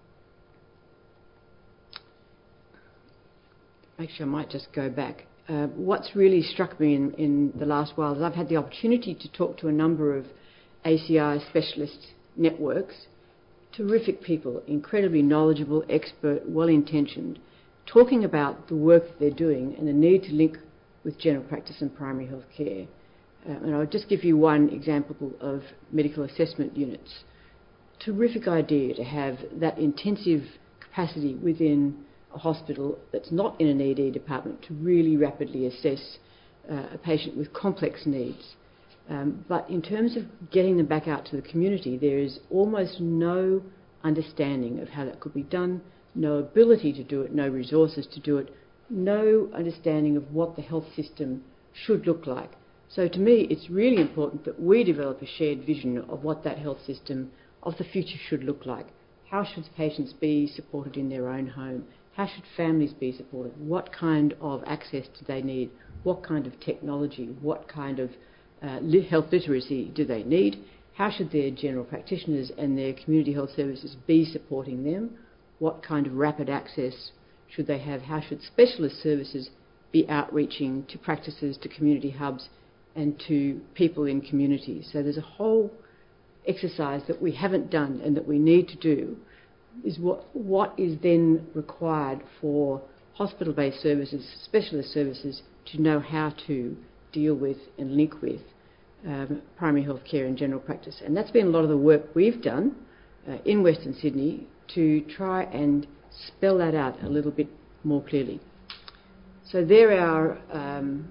Actually, I might just go back. Uh, what's really struck me in, in the last while is I've had the opportunity to talk to a number of A C I specialist networks, terrific people, incredibly knowledgeable, expert, well-intentioned, talking about the work that they're doing and the need to link with general practice and primary health care. Uh, and I'll just give you one example of medical assessment units. Terrific idea to have that intensive capacity within a hospital that's not in an E D department to really rapidly assess uh, a patient with complex needs. Um, but in terms of getting them back out to the community, there is almost no understanding of how that could be done, no ability to do it, no resources to do it, no understanding of what the health system should look like. So to me, it's really important that we develop a shared vision of what that health system of the future should look like. How should patients be supported in their own home? How should families be supported? What kind of access do they need? What kind of technology? What kind of uh, health literacy do they need? How should their general practitioners and their community health services be supporting them? What kind of rapid access should they have? How should specialist services be outreaching to practices, to community hubs, and to people in communities? So there's a whole exercise that we haven't done and that we need to do, is what what is then required for hospital-based services, specialist services, to know how to deal with and link with um, primary health care and general practice. And that's been a lot of the work we've done uh, in Western Sydney to try and spell that out a little bit more clearly. So there are um,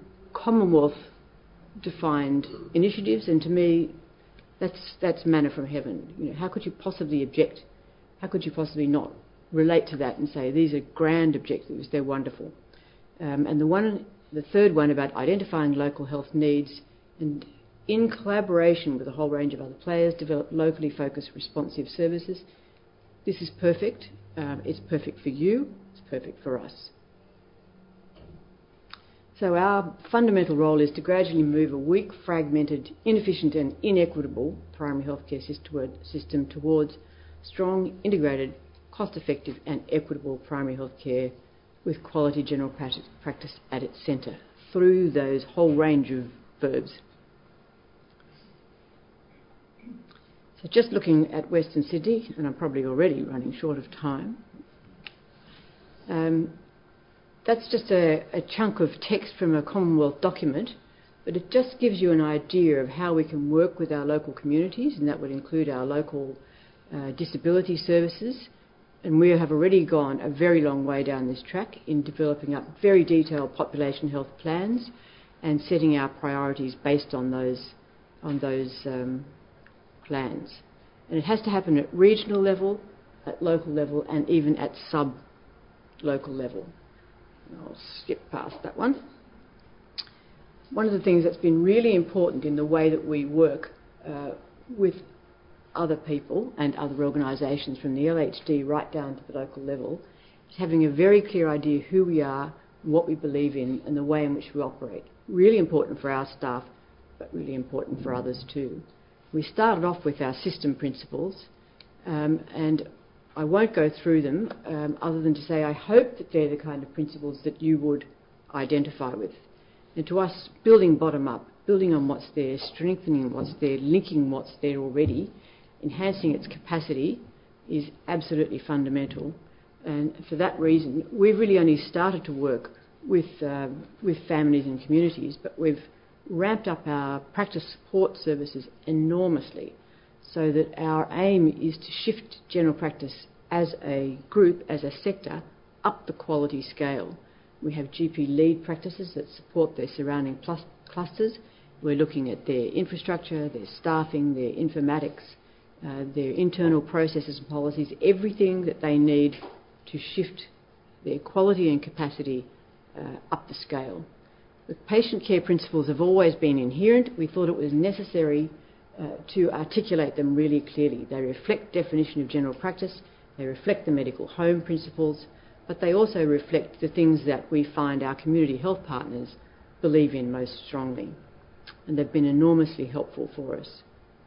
Commonwealth-defined initiatives, and to me, that's that's manna from heaven. You know, how could you possibly object? How could you possibly not relate to that and say these are grand objectives? They're wonderful. Um, and the one, the third one about identifying local health needs and, in collaboration with a whole range of other players, develop locally focused responsive services. This is perfect. Um, it's perfect for you. It's perfect for us. So our fundamental role is to gradually move a weak, fragmented, inefficient and inequitable primary healthcare system towards strong, integrated, cost-effective and equitable primary healthcare with quality general practice at its centre through those whole range of verbs. So just looking at Western Sydney, and I'm probably already running short of time, um, that's just a, a chunk of text from a Commonwealth document, but it just gives you an idea of how we can work with our local communities, and that would include our local uh, disability services. And we have already gone a very long way down this track in developing up very detailed population health plans and setting our priorities based on those, on those um, plans. And it has to happen at regional level, at local level, and even at sub-local level. I'll skip past that one. One of the things that's been really important in the way that we work uh, with other people and other organisations from the L H D right down to the local level It's having a very clear idea who we are, what we believe in, and the way in which we operate. Really important for our staff, but really important for others too. We started off with our system principles, um, and I won't go through them um, other than to say I hope that they're the kind of principles that you would identify with. And to us, building bottom up, building on what's there, strengthening what's there, linking what's there already, enhancing its capacity is absolutely fundamental. And for that reason, we've really only started to work with, uh, with families and communities, but we've ramped up our practice support services enormously, so that our aim is to shift general practice as a group, as a sector, up the quality scale. We have G P lead practices that support their surrounding plus clusters. We're looking at their infrastructure, their staffing, their informatics, uh, their internal processes and policies, everything that they need to shift their quality and capacity uh, up the scale. The patient care principles have always been inherent. We thought it was necessary uh, to articulate them really clearly. They reflect definition of general practice, they reflect the medical home principles, but they also reflect the things that we find our community health partners believe in most strongly. And they've been enormously helpful for us.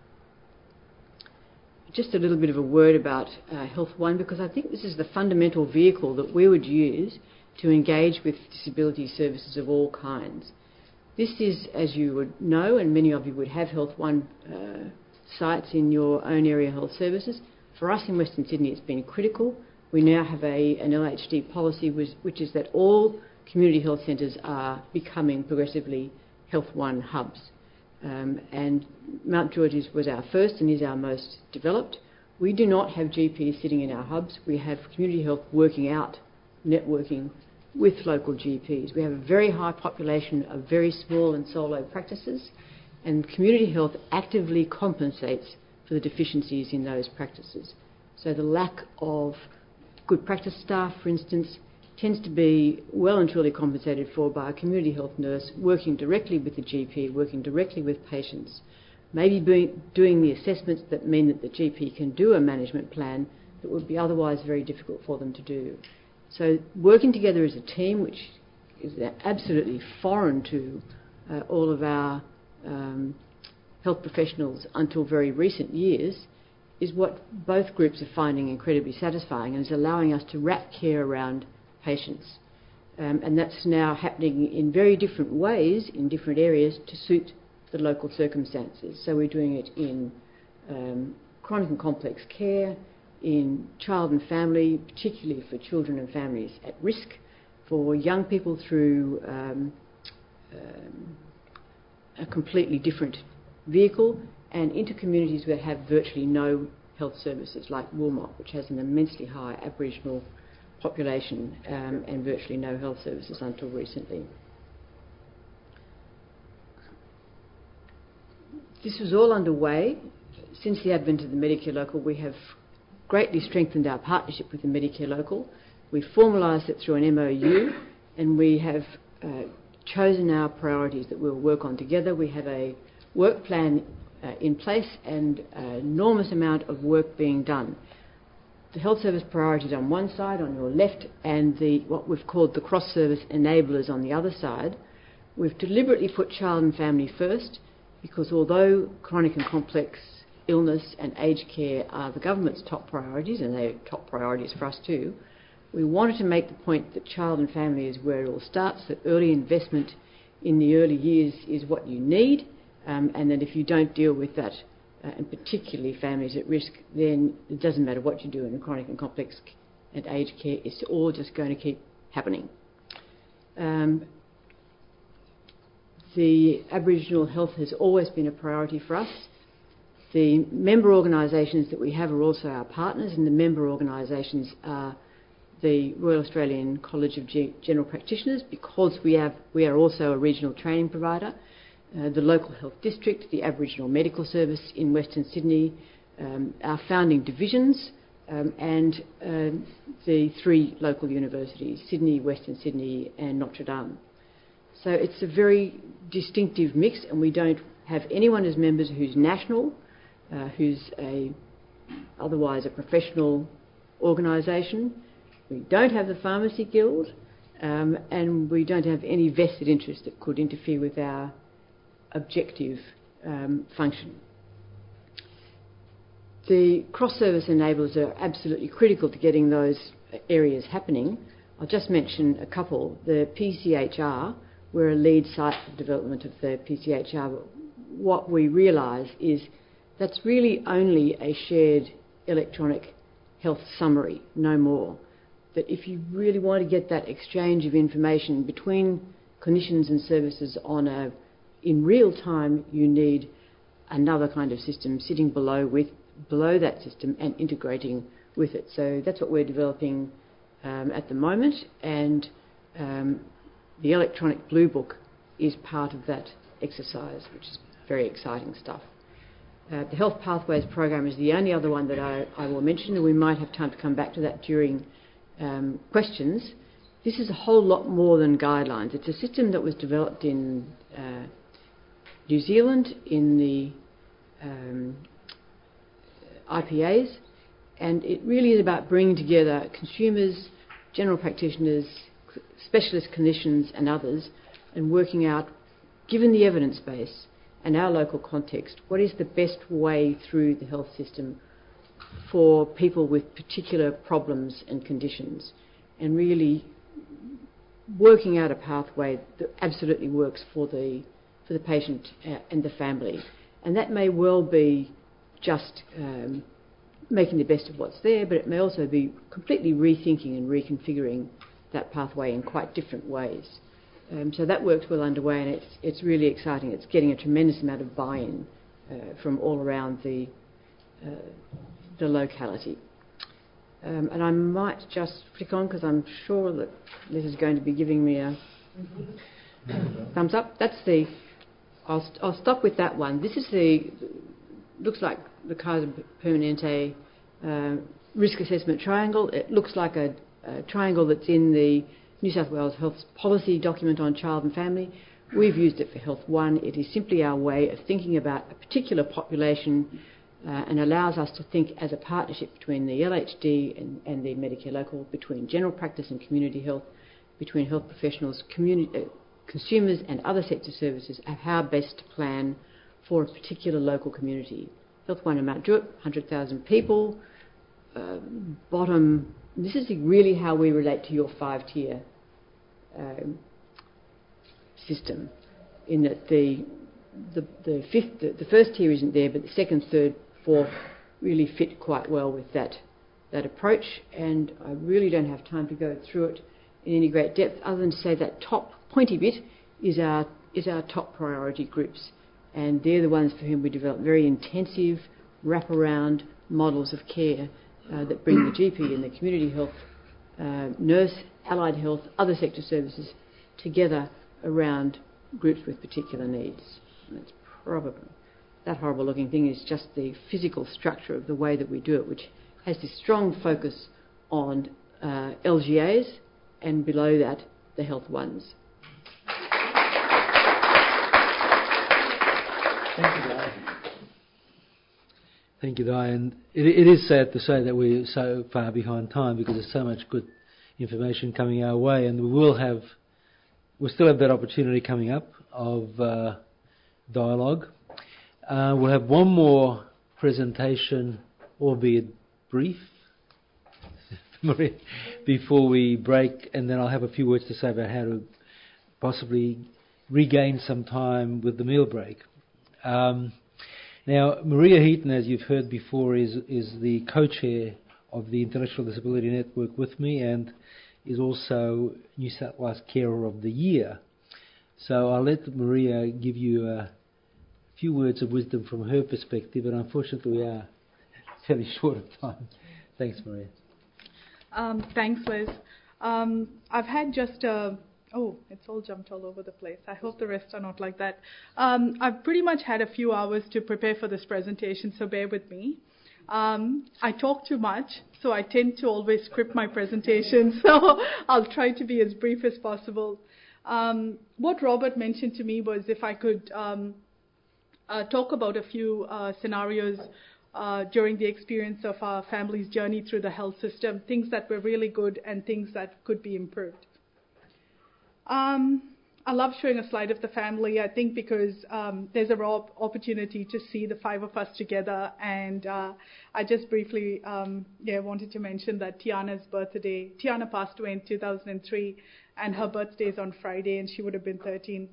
Just a little bit of a word about uh, Health One, because I think this is the fundamental vehicle that we would use to engage with disability services of all kinds. This is, as you would know, and many of you would have Health One uh, sites in your own area health services. For us in Western Sydney, it's been critical. We now have a, an L H D policy, which, which is that all community health centres are becoming progressively Health One hubs. Um, and Mount George is, was our first and is our most developed. We do not have G Ps sitting in our hubs. We have community health working out, networking with local G Ps. We have a very high population of very small and solo practices, and community health actively compensates for the deficiencies in those practices. So the lack of good practice staff, for instance, tends to be well and truly compensated for by a community health nurse working directly with the G P, working directly with patients, maybe being, doing the assessments that mean that the G P can do a management plan that would be otherwise very difficult for them to do. So working together as a team, which is absolutely foreign to uh, all of our um, health professionals until very recent years, is what both groups are finding incredibly satisfying and is allowing us to wrap care around patients. Um, and that's now happening in very different ways in different areas to suit the local circumstances. So we're doing it in um, chronic and complex care, in child and family, particularly for children and families at risk, for young people through um, um, a completely different vehicle, and into communities that have virtually no health services, like Woolmot, which has an immensely high Aboriginal population um, and virtually no health services until recently. This was all underway. Since the advent of the Medicare Local, we have greatly strengthened our partnership with the Medicare Local. We formalised it through an M O U, and we have uh, chosen our priorities that we'll work on together. We have a work plan uh, in place and an enormous amount of work being done. The health service priorities on one side, on your left, and the what we've called the cross-service enablers on the other side. We've deliberately put child and family first, because although chronic and complex illness and aged care are the government's top priorities, and they're top priorities for us too, we wanted to make the point that child and family is where it all starts, that early investment in the early years is what you need, um, and that if you don't deal with that, uh, and particularly families at risk, then it doesn't matter what you do in the chronic and complex and aged care, it's all just going to keep happening. Um, the Aboriginal health has always been a priority for us. The member organisations that we have are also our partners, and the member organisations are the Royal Australian College of G- General Practitioners, because we have we are also a regional training provider, uh, the local health district, the Aboriginal Medical Service in Western Sydney, um, our founding divisions, um, and uh, the three local universities, Sydney, Western Sydney and Notre Dame. So it's a very distinctive mix, and we don't have anyone as members who's national, Uh, who's a otherwise a professional organisation. We don't have the Pharmacy Guild, um, and we don't have any vested interest that could interfere with our objective um, function. The cross-service enablers are absolutely critical to getting those areas happening. I'll just mention a couple. The P C H R, we're a lead site for development of the P C H R. But what we realise is that's really only a shared electronic health summary, no more. That if you really want to get that exchange of information between clinicians and services on a, in real time, you need another kind of system sitting below with below that system and integrating with it. So that's what we're developing um, at the moment, and um, the electronic blue book is part of that exercise, which is very exciting stuff. Uh, the Health Pathways program is the only other one that I, I will mention, and we might have time to come back to that during um, questions. This is a whole lot more than guidelines. It's a system that was developed in uh, New Zealand in the um, I P As, and it really is about bringing together consumers, general practitioners, specialist clinicians and others, and working out, given the evidence base and our local context, what is the best way through the health system for people with particular problems and conditions, and really working out a pathway that absolutely works for the for the patient and the family. And that may well be just um, making the best of what's there, but it may also be completely rethinking and reconfiguring that pathway in quite different ways. Um, so that work's well underway, and it's it's really exciting. It's getting a tremendous amount of buy-in uh, from all around the uh, the locality. Um, and I might just flick on, because I'm sure that this is going to be giving me a thumbs up. That's the. I'll st- I'll stop with that one. This is the. Looks like the Kaiser Permanente uh, risk assessment triangle. It looks like a, a triangle that's in the New South Wales Health Policy document on child and family. We've used it for Health One. It is simply our way of thinking about a particular population uh, and allows us to think as a partnership between the L H D and, and the Medicare Local, between general practice and community health, between health professionals, community, uh, consumers and other sector services, of how best to plan for a particular local community. Health One in Mount Druitt, one hundred thousand people. Uh, bottom, this is really how we relate to your five-tier um, system, in that the the, the fifth, the, the first tier isn't there, but the second, third, fourth really fit quite well with that that approach. And I really don't have time to go through it in any great depth, other than to say that top pointy bit is our is our top priority groups. And they're the ones for whom we develop very intensive wraparound models of care uh, that bring the G P and the community health, uh, nurse, allied health, other sector services together around groups with particular needs. And that's probably, that horrible looking thing is just the physical structure of the way that we do it, which has this strong focus on uh, L G As, and below that the Health Ones. Thank you, Di. Thank you, Di. And it, it is sad to say that we're so far behind time, because there's so much good information coming our way, and we will have, we'll still have that opportunity coming up of uh, dialogue. Uh, we'll have one more presentation, albeit brief, before we break, and then I'll have a few words to say about how to possibly regain some time with the meal break. Um, now, Maria Heaton, as you've heard before, is is the co-chair of the Intellectual Disability Network with me, and is also New South Wales Carer of the Year. So I'll let Maria give you a few words of wisdom from her perspective, and unfortunately we are fairly short of time. Thanks, Maria. Um, thanks, Liz. Um, I've had just a... Oh, it's all jumped all over the place. I hope the rest are not like that. Um, I've pretty much had a few hours to prepare for this presentation, so bear with me. Um, I talk too much, so I tend to always script my presentation, so I'll try to be as brief as possible. Um, what Robert mentioned to me was if I could um, uh, talk about a few uh, scenarios uh, during the experience of our family's journey through the health system, things that were really good and things that could be improved. Um, I love showing a slide of the family, I think, because um, there's a raw opportunity to see the five of us together. And uh, I just briefly um, yeah, wanted to mention that Tiana's birthday, Tiana passed away in two thousand three, and her birthday is on Friday, and she would have been thirteen.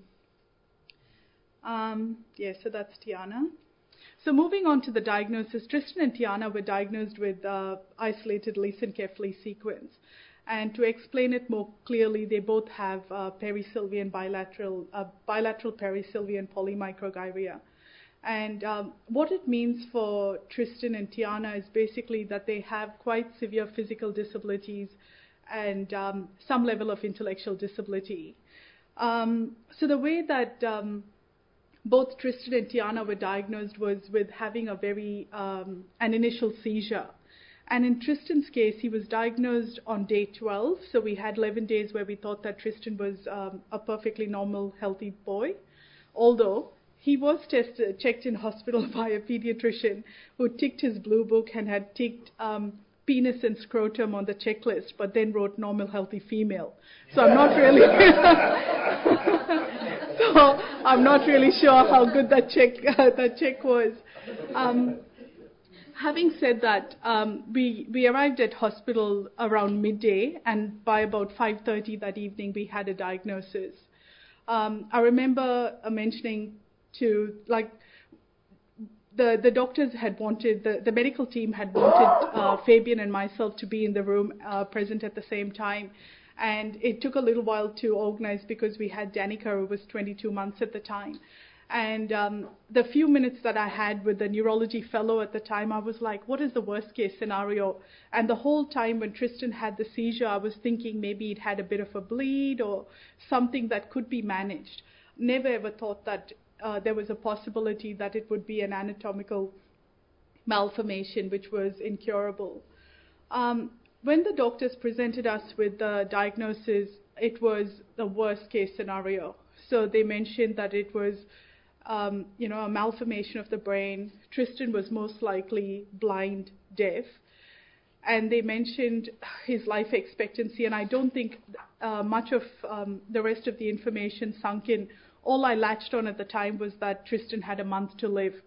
Um, yeah, so that's Tiana. So moving on to the diagnosis, Tristan and Tiana were diagnosed with uh, isolated Leeson-Kefley sequence. And to explain it more clearly, they both have uh, perisylvian bilateral, uh, bilateral perisylvian polymicrogyria. And um, what it means for Tristan and Tiana is basically that they have quite severe physical disabilities and um, some level of intellectual disability. Um, so the way that um, both Tristan and Tiana were diagnosed was with having a very, um, an initial seizure. And in Tristan's case, he was diagnosed on day twelve. So we had eleven days where we thought that Tristan was um, a perfectly normal, healthy boy. Although he was tested, checked in hospital by a pediatrician who ticked his blue book and had ticked um, penis and scrotum on the checklist, but then wrote normal, healthy female. So I'm not really, so I'm not really sure how good that check uh, that check was. Um, Having said that, um, we, we arrived at hospital around midday, and by about five thirty that evening, we had a diagnosis. Um, I remember uh, mentioning to, like, the, the doctors had wanted, the, the medical team had wanted uh, Fabian and myself to be in the room uh, present at the same time. And it took a little while to organize because we had Danica, who was twenty-two months at the time. And um, the few minutes that I had with the neurology fellow at the time, I was like, what is the worst case scenario? And the whole time when Tristan had the seizure, I was thinking maybe it had a bit of a bleed or something that could be managed. Never ever thought that uh, there was a possibility that it would be an anatomical malformation, which was incurable. Um, when the doctors presented us with the diagnosis, it was the worst case scenario. So they mentioned that it was Um, you know, a malformation of the brain. Tristan was most likely blind, deaf. And they mentioned his life expectancy, and I don't think uh, much of um, the rest of the information sunk in. All I latched on at the time was that Tristan had a month to live.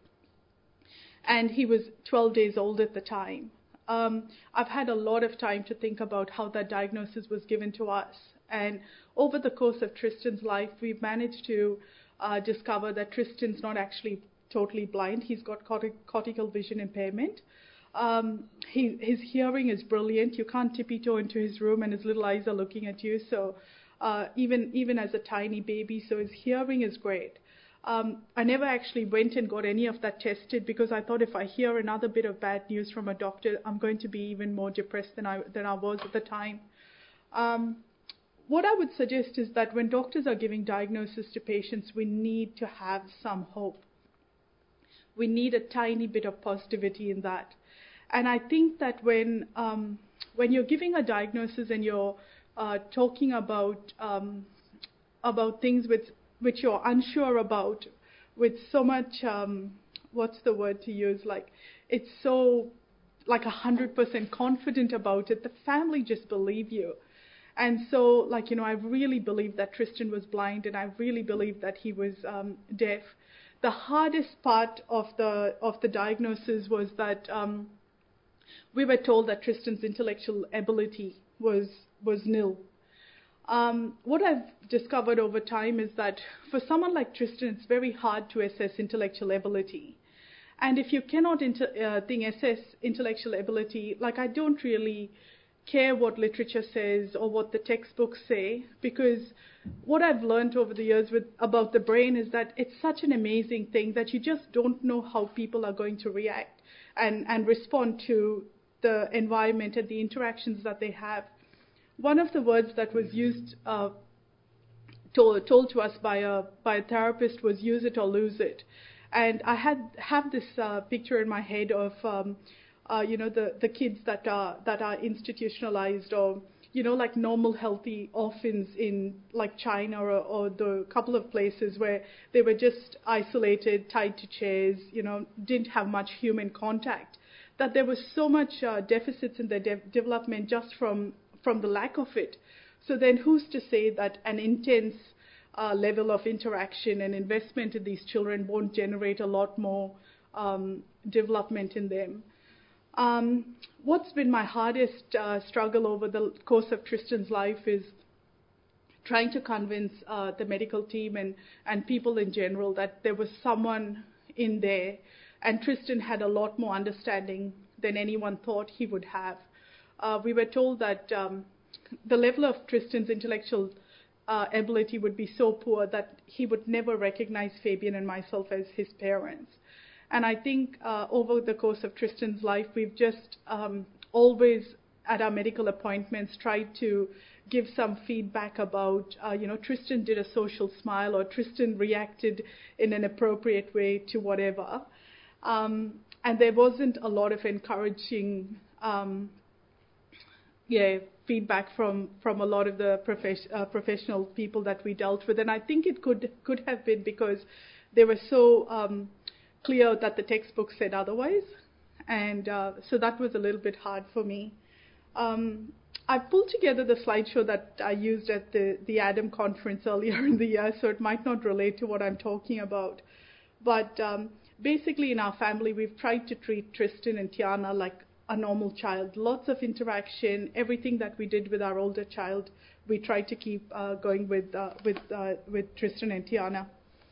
And he was twelve days old at the time. Um, I've had a lot of time to think about how that diagnosis was given to us. And over the course of Tristan's life, we've managed to uh, discover that Tristan's not actually totally blind. He's got cortic- cortical vision impairment. Um, he, his hearing is brilliant. You can't tippy-toe into his room and his little eyes are looking at you. So uh, even, even as a tiny baby, so his hearing is great. Um, I never actually went and got any of that tested because I thought if I hear another bit of bad news from a doctor, I'm going to be even more depressed than I, than I was at the time. Um, what I would suggest is that when doctors are giving diagnosis to patients, we need to have some hope. We need a tiny bit of positivity in that. And I think that when um, when you're giving a diagnosis and you're uh, talking about um, about things with which you're unsure about, with so much, um, what's the word to use, like, it's so, like, one hundred percent confident about it, the family just believe you. And so, like, you know, I really believe that Tristan was blind, and I really believe that he was um, deaf. The hardest part of the of the diagnosis was that um, we were told that Tristan's intellectual ability was was nil. Um, what I've discovered over time is that for someone like Tristan, it's very hard to assess intellectual ability. And if you cannot inter- uh, thing assess intellectual ability, like I don't really care what literature says or what the textbooks say, because what I've learned over the years with about the brain is that it's such an amazing thing that you just don't know how people are going to react and, and respond to the environment and the interactions that they have. One of the words that was used, uh, told, told to us by a by a therapist was "use it or lose it," and I had have this uh, picture in my head of, um, uh, you know, the, the kids that are that are institutionalized or you know, like normal healthy orphans in like China or, or the couple of places where they were just isolated, tied to chairs, you know, didn't have much human contact, that there was so much uh, deficits in their de- development just from, from the lack of it. So then who's to say that an intense uh, level of interaction and investment in these children won't generate a lot more um, development in them? Um, what's been my hardest uh, struggle over the course of Tristan's life is trying to convince uh, the medical team and, and people in general that there was someone in there, and Tristan had a lot more understanding than anyone thought he would have. Uh, we were told that um, the level of Tristan's intellectual uh, ability would be so poor that he would never recognize Fabian and myself as his parents. And I think uh, over the course of Tristan's life, we've just um, always, at our medical appointments, tried to give some feedback about, uh, you know, Tristan did a social smile, or Tristan reacted in an appropriate way to whatever. Um, and there wasn't a lot of encouraging um, yeah, feedback from, from a lot of the profes- uh, professional people that we dealt with. And I think it could, could have been because they were so... Um, clear that the textbook said otherwise, and uh, so that was a little bit hard for me. Um, I pulled together the slideshow that I used at the, the ADAM conference earlier in the year, so it might not relate to what I'm talking about. But um, basically in our family, we've tried to treat Tristan and Tiana like a normal child. Lots of interaction, everything that we did with our older child, we tried to keep uh, going with, uh, with, uh, with Tristan and Tiana.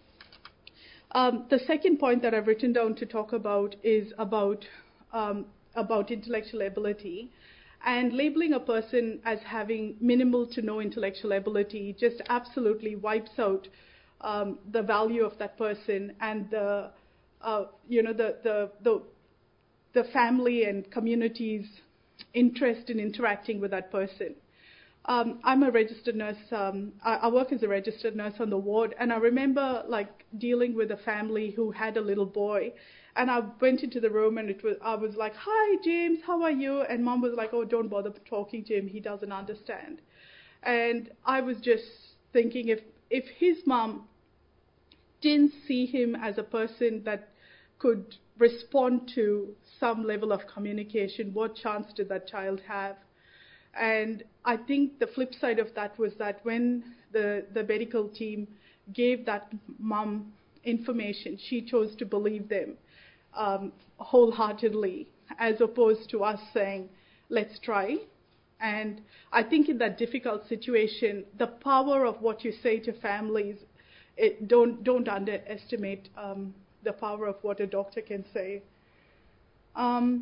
Um, the second point that I've written down to talk about is about um, about intellectual ability, and labeling a person as having minimal to no intellectual ability just absolutely wipes out um, the value of that person and the uh, you know the, the the the family and community's interest in interacting with that person. Um, I'm a registered nurse. Um, I, I work as a registered nurse on the ward, and I remember like dealing with a family who had a little boy, and I went into the room and it was I was like, "Hi, James, how are you?" And Mom was like, "Oh, don't bother talking to him. He doesn't understand." And I was just thinking, if if his mom didn't see him as a person that could respond to some level of communication, what chance did that child have? And I think the flip side of that was that when the, the medical team gave that mom information, she chose to believe them um, wholeheartedly, as opposed to us saying, let's try. And I think in that difficult situation, the power of what you say to families, it, don't, don't underestimate um, the power of what a doctor can say. Um,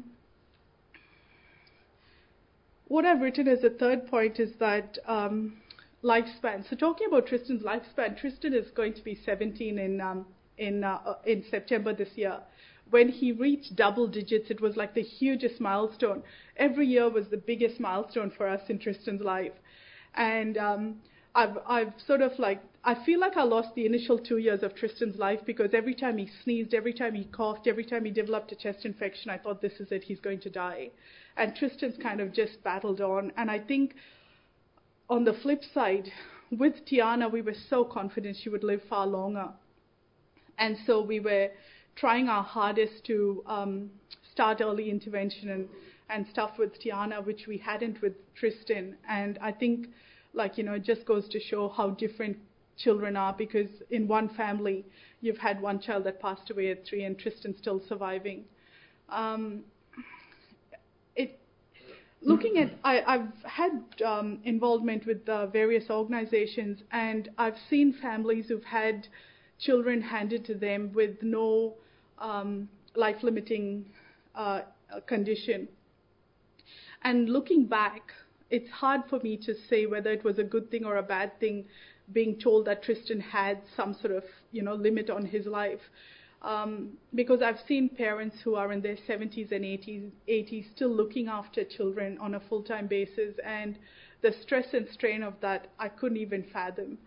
What I've written as a third point is that um, lifespan. So talking about Tristan's lifespan, Tristan is going to be seventeen in um, in uh, in September this year. When he reached double digits, it was like the hugest milestone. Every year was the biggest milestone for us in Tristan's life, and um, I've I've sort of like I feel like I lost the initial two years of Tristan's life because every time he sneezed, every time he coughed, every time he developed a chest infection, I thought, this is it, he's going to die. And Tristan's kind of just battled on. And I think on the flip side, with Tiana, we were so confident she would live far longer. And so we were trying our hardest to um, start early intervention and, and stuff with Tiana, which we hadn't with Tristan. And I think, like, you know, it just goes to show how different children are, because in one family, you've had one child that passed away at three and Tristan's still surviving. Um, it, looking at, I, I've had um, involvement with uh, various organizations, and I've seen families who've had children handed to them with no um, life-limiting uh, condition. And looking back, it's hard for me to say whether it was a good thing or a bad thing being told that Tristan had some sort of, you know, limit on his life. Um, because I've seen parents who are in their seventies and eighties, eighties still looking after children on a full-time basis, and the stress and strain of that I couldn't even fathom.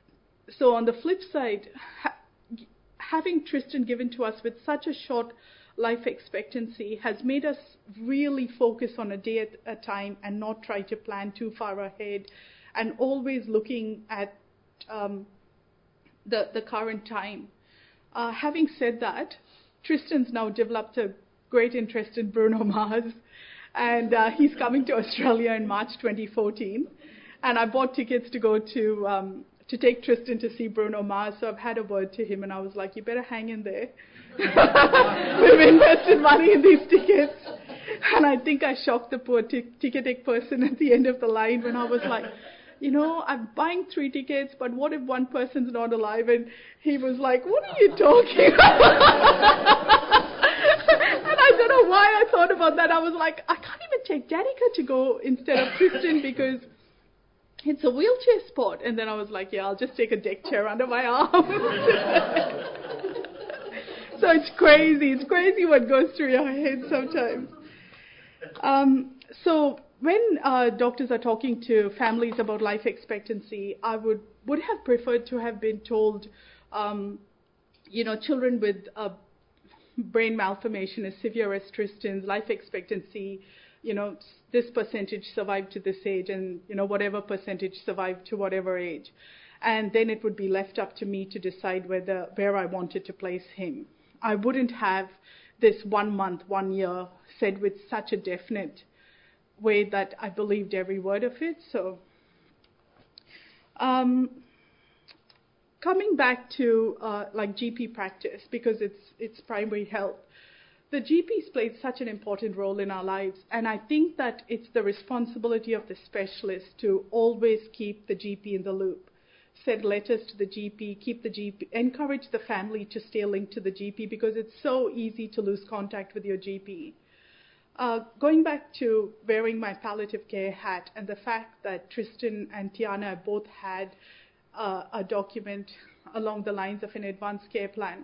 So on the flip side, ha- having Tristan given to us with such a short life expectancy has made us really focus on a day at a time and not try to plan too far ahead, and always looking at um, the, the current time. Uh, having said that, Tristan's now developed a great interest in Bruno Mars, and uh, he's coming to Australia in March twenty fourteen. And I bought tickets to go to um, to take Tristan to see Bruno Mars. So I've had a word to him, and I was like, "You better hang in there. We've invested money in these tickets." And I think I shocked the poor t- ticketing person at the end of the line when I was like, "You know, I'm buying three tickets, but what if one person's not alive?" And he was like, "What are you talking about?" And I don't know why I thought about that. I was like, I can't even take Danica to go instead of Tristan because it's a wheelchair sport. And then I was like, yeah, I'll just take a deck chair under my arm. So it's crazy. It's crazy what goes through your head sometimes. Um, so when uh, doctors are talking to families about life expectancy, I would, would have preferred to have been told, um, you know, children with uh, brain malformation as severe as Tristan's, life expectancy, you know, this percentage survived to this age, and, you know, whatever percentage survived to whatever age. And then it would be left up to me to decide whether where I wanted to place him. I wouldn't have this one month, one year said with such a definite way that I believed every word of it. So um, coming back to uh, like G P practice, because it's it's primary health, the G Ps played such an important role in our lives, and I think that it's the responsibility of the specialist to always keep the G P in the loop. Send letters to the G P, keep the G P, encourage the family to stay linked to the G P, because it's so easy to lose contact with your G P. Uh, going back to wearing my palliative care hat and the fact that Tristan and Tiana both had uh, a document along the lines of an advanced care plan.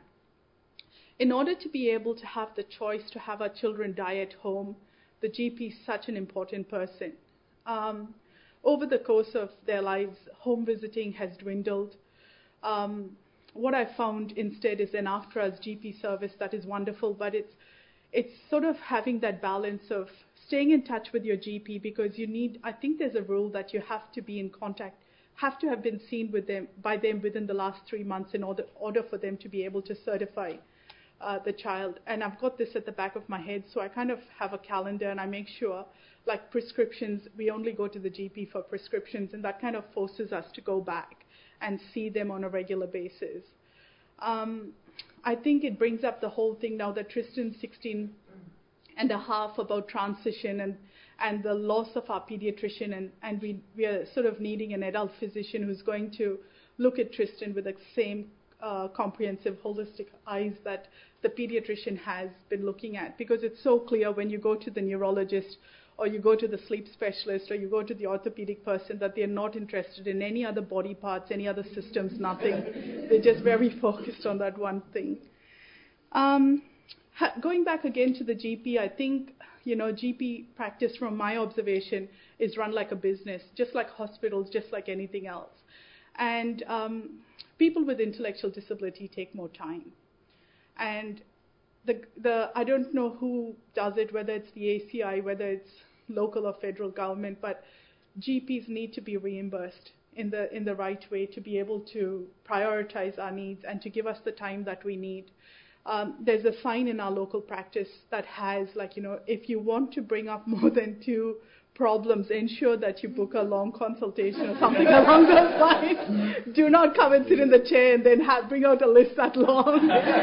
In order to be able to have the choice to have our children die at home, the G P is such an important person. Um, over the course of their lives, home visiting has dwindled. Um, what I found instead is an after-hours G P service that is wonderful, but it's it's sort of having that balance of staying in touch with your G P, because you need, I think there's a rule that you have to be in contact, have to have been seen with them by them within the last three months in order, order for them to be able to certify Uh, the child. And I've got this at the back of my head, so I kind of have a calendar, and I make sure, like prescriptions, we only go to the G P for prescriptions, and that kind of forces us to go back and see them on a regular basis. Um, I think it brings up the whole thing now that Tristan's sixteen and a half, about transition and, and the loss of our pediatrician, and, and we, we are sort of needing an adult physician who's going to look at Tristan with the same Uh, comprehensive, holistic eyes that the pediatrician has been looking at, because it's so clear when you go to the neurologist or you go to the sleep specialist or you go to the orthopedic person that they're not interested in any other body parts, any other systems, nothing. They're just very focused on that one thing. Um, ha- going back again to the G P, I think, you know, G P practice from my observation is run like a business, just like hospitals, just like anything else. And um, people with intellectual disability take more time. And the the I don't know who does it, whether it's the A C I, whether it's local or federal government, but G Ps need to be reimbursed in the in the right way to be able to prioritize our needs and to give us the time that we need. Um, there's a sign in our local practice that has, like, you know, if you want to bring up more than two problems, ensure that you book a long consultation or something along those lines. Do not come and sit in the chair and then have, bring out a list that long.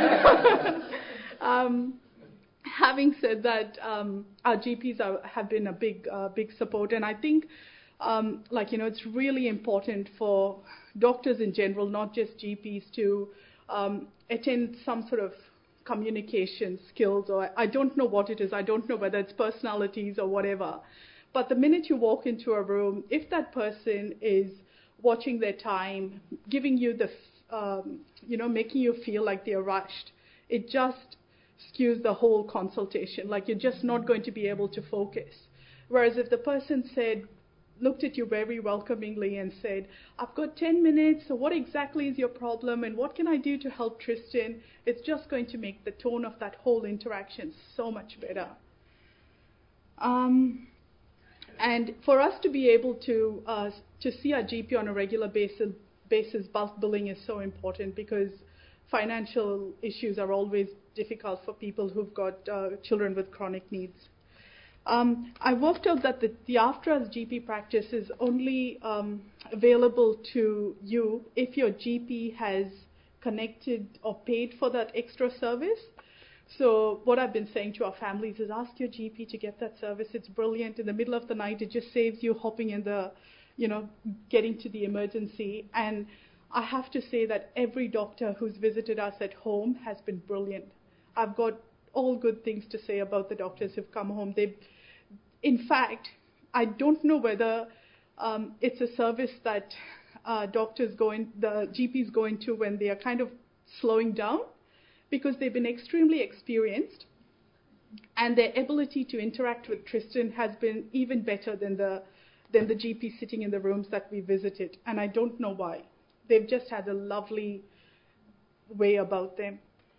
um, having said that, um, our G Ps are, have been a big, uh, big support, and I think, um, like, you know, it's really important for doctors in general, not just G Ps, to um, attend some sort of communication skills, or I don't know what it is. I don't know whether it's personalities or whatever. But the minute you walk into a room, if that person is watching their time, giving you the, um, you know, making you feel like they're rushed, it just skews the whole consultation. Like, you're just not going to be able to focus. Whereas if the person said, looked at you very welcomingly and said, I've got ten minutes, so what exactly is your problem and what can I do to help Tristan? It's just going to make the tone of that whole interaction so much better. Um, and for us to be able to uh, to see our G P on a regular basis, basis, bulk billing is so important because financial issues are always difficult for people who've got uh, children with chronic needs. Um, I worked out that the, the AFTRA's G P practice is only um, available to you if your G P has connected or paid for that extra service. So what I've been saying to our families is ask your G P to get that service. It's brilliant. In the middle of the night, it just saves you hopping in the, you know, getting to the emergency. And I have to say that every doctor who's visited us at home has been brilliant. I've got all good things to say about the doctors who've come home. They, in fact, I don't know whether um, it's a service that uh, doctors go in, the G Ps go into when they are kind of slowing down, because they've been extremely experienced, and their ability to interact with Tristan has been even better than the than the G P sitting in the rooms that we visited, and I don't know why. They've just had a lovely way about them.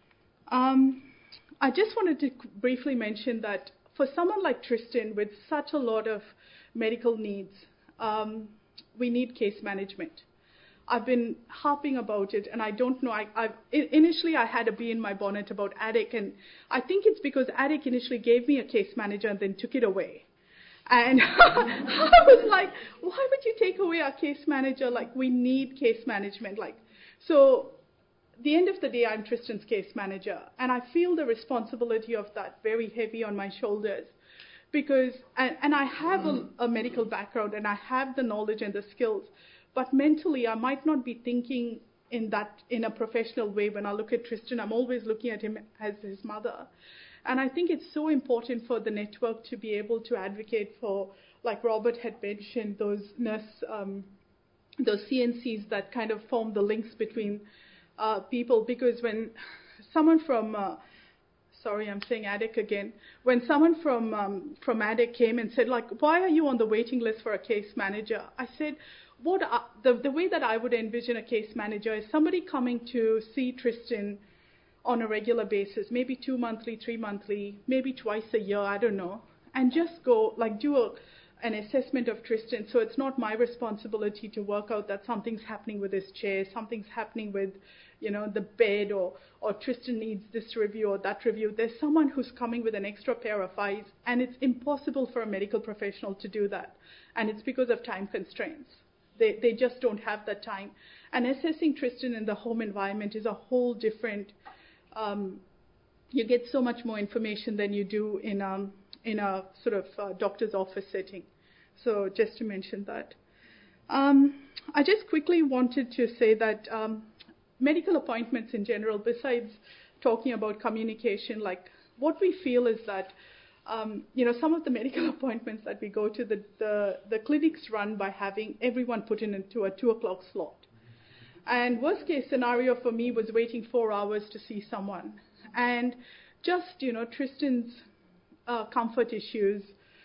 Um, I just wanted to briefly mention that for someone like Tristan with such a lot of medical needs, um, we need case management. I've been harping about it, and I don't know. I, I've, initially, I had a bee in my bonnet about A D D C, and I think it's because A D D C initially gave me a case manager and then took it away. And I was like, why would you take away our case manager? Like, we need case management. Like, so at the end of the day, I'm Tristan's case manager, and I feel the responsibility of that very heavy on my shoulders. Because, and, and I have a, a medical background, and I have the knowledge and the skills, but mentally, I might not be thinking in that in a professional way. When I look at Tristan, I'm always looking at him as his mother. And I think it's so important for the network to be able to advocate for, like Robert had mentioned, those nurse, um, those C N Cs that kind of form the links between uh, people. Because when someone from, uh, sorry, I'm saying A D D C again, when someone from um, from A D D C came and said, like, why are you on the waiting list for a case manager? I said, what I, the the way that I would envision a case manager is somebody coming to see Tristan on a regular basis, maybe two monthly, three monthly, maybe twice a year, I don't know, and just go, like, do a, an assessment of Tristan. So it's not my responsibility to work out that something's happening with his chair, something's happening with, you know, the bed, or, or Tristan needs this review or that review. There's someone who's coming with an extra pair of eyes, and it's impossible for a medical professional to do that. And it's because of time constraints. They, they just don't have that time. And assessing Tristan in the home environment is a whole different Um, you get so much more information than you do in a, in a sort of uh, doctor's office setting. So just to mention that. Um, I just quickly wanted to say that um, medical appointments in general, besides talking about communication, like what we feel is that, um, you know, some of the medical appointments that we go to, the, the, the clinics run by having everyone put in into a two o'clock slot. And worst case scenario for me was waiting four hours to see someone. And just, you know, Tristan's uh, comfort issues,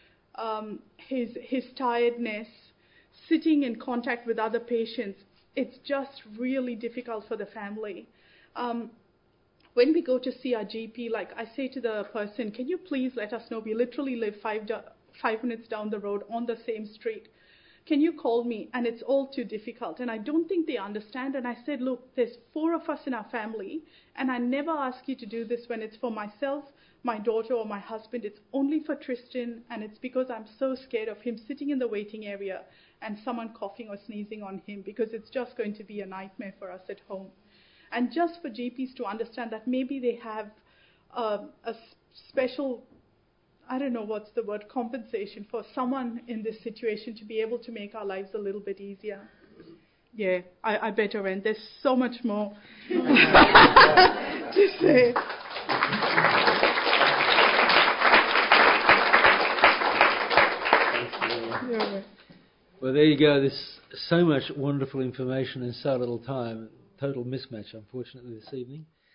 um, his, his tiredness, sitting in contact with other patients, it's just really difficult for the family. Um, when we go to see our G P, like I say to the person, can you please let us know? We literally live five, do- five minutes down the road on the same street. Can you call me? And it's all too difficult. And I don't think they understand. And I said, look, there's four of us in our family, and I never ask you to do this when it's for myself, my daughter, or my husband. It's only for Tristan, and it's because I'm so scared of him sitting in the waiting area and someone coughing or sneezing on him, because it's just going to be a nightmare for us at home. And just for G Ps to understand that maybe they have uh, a special, I don't know what's the word, compensation for someone in this situation to be able to make our lives a little bit easier. Yeah, I, I better end. There's so much more to say. Well, there you go. There's so much wonderful information in so little time. Total mismatch, unfortunately, this evening.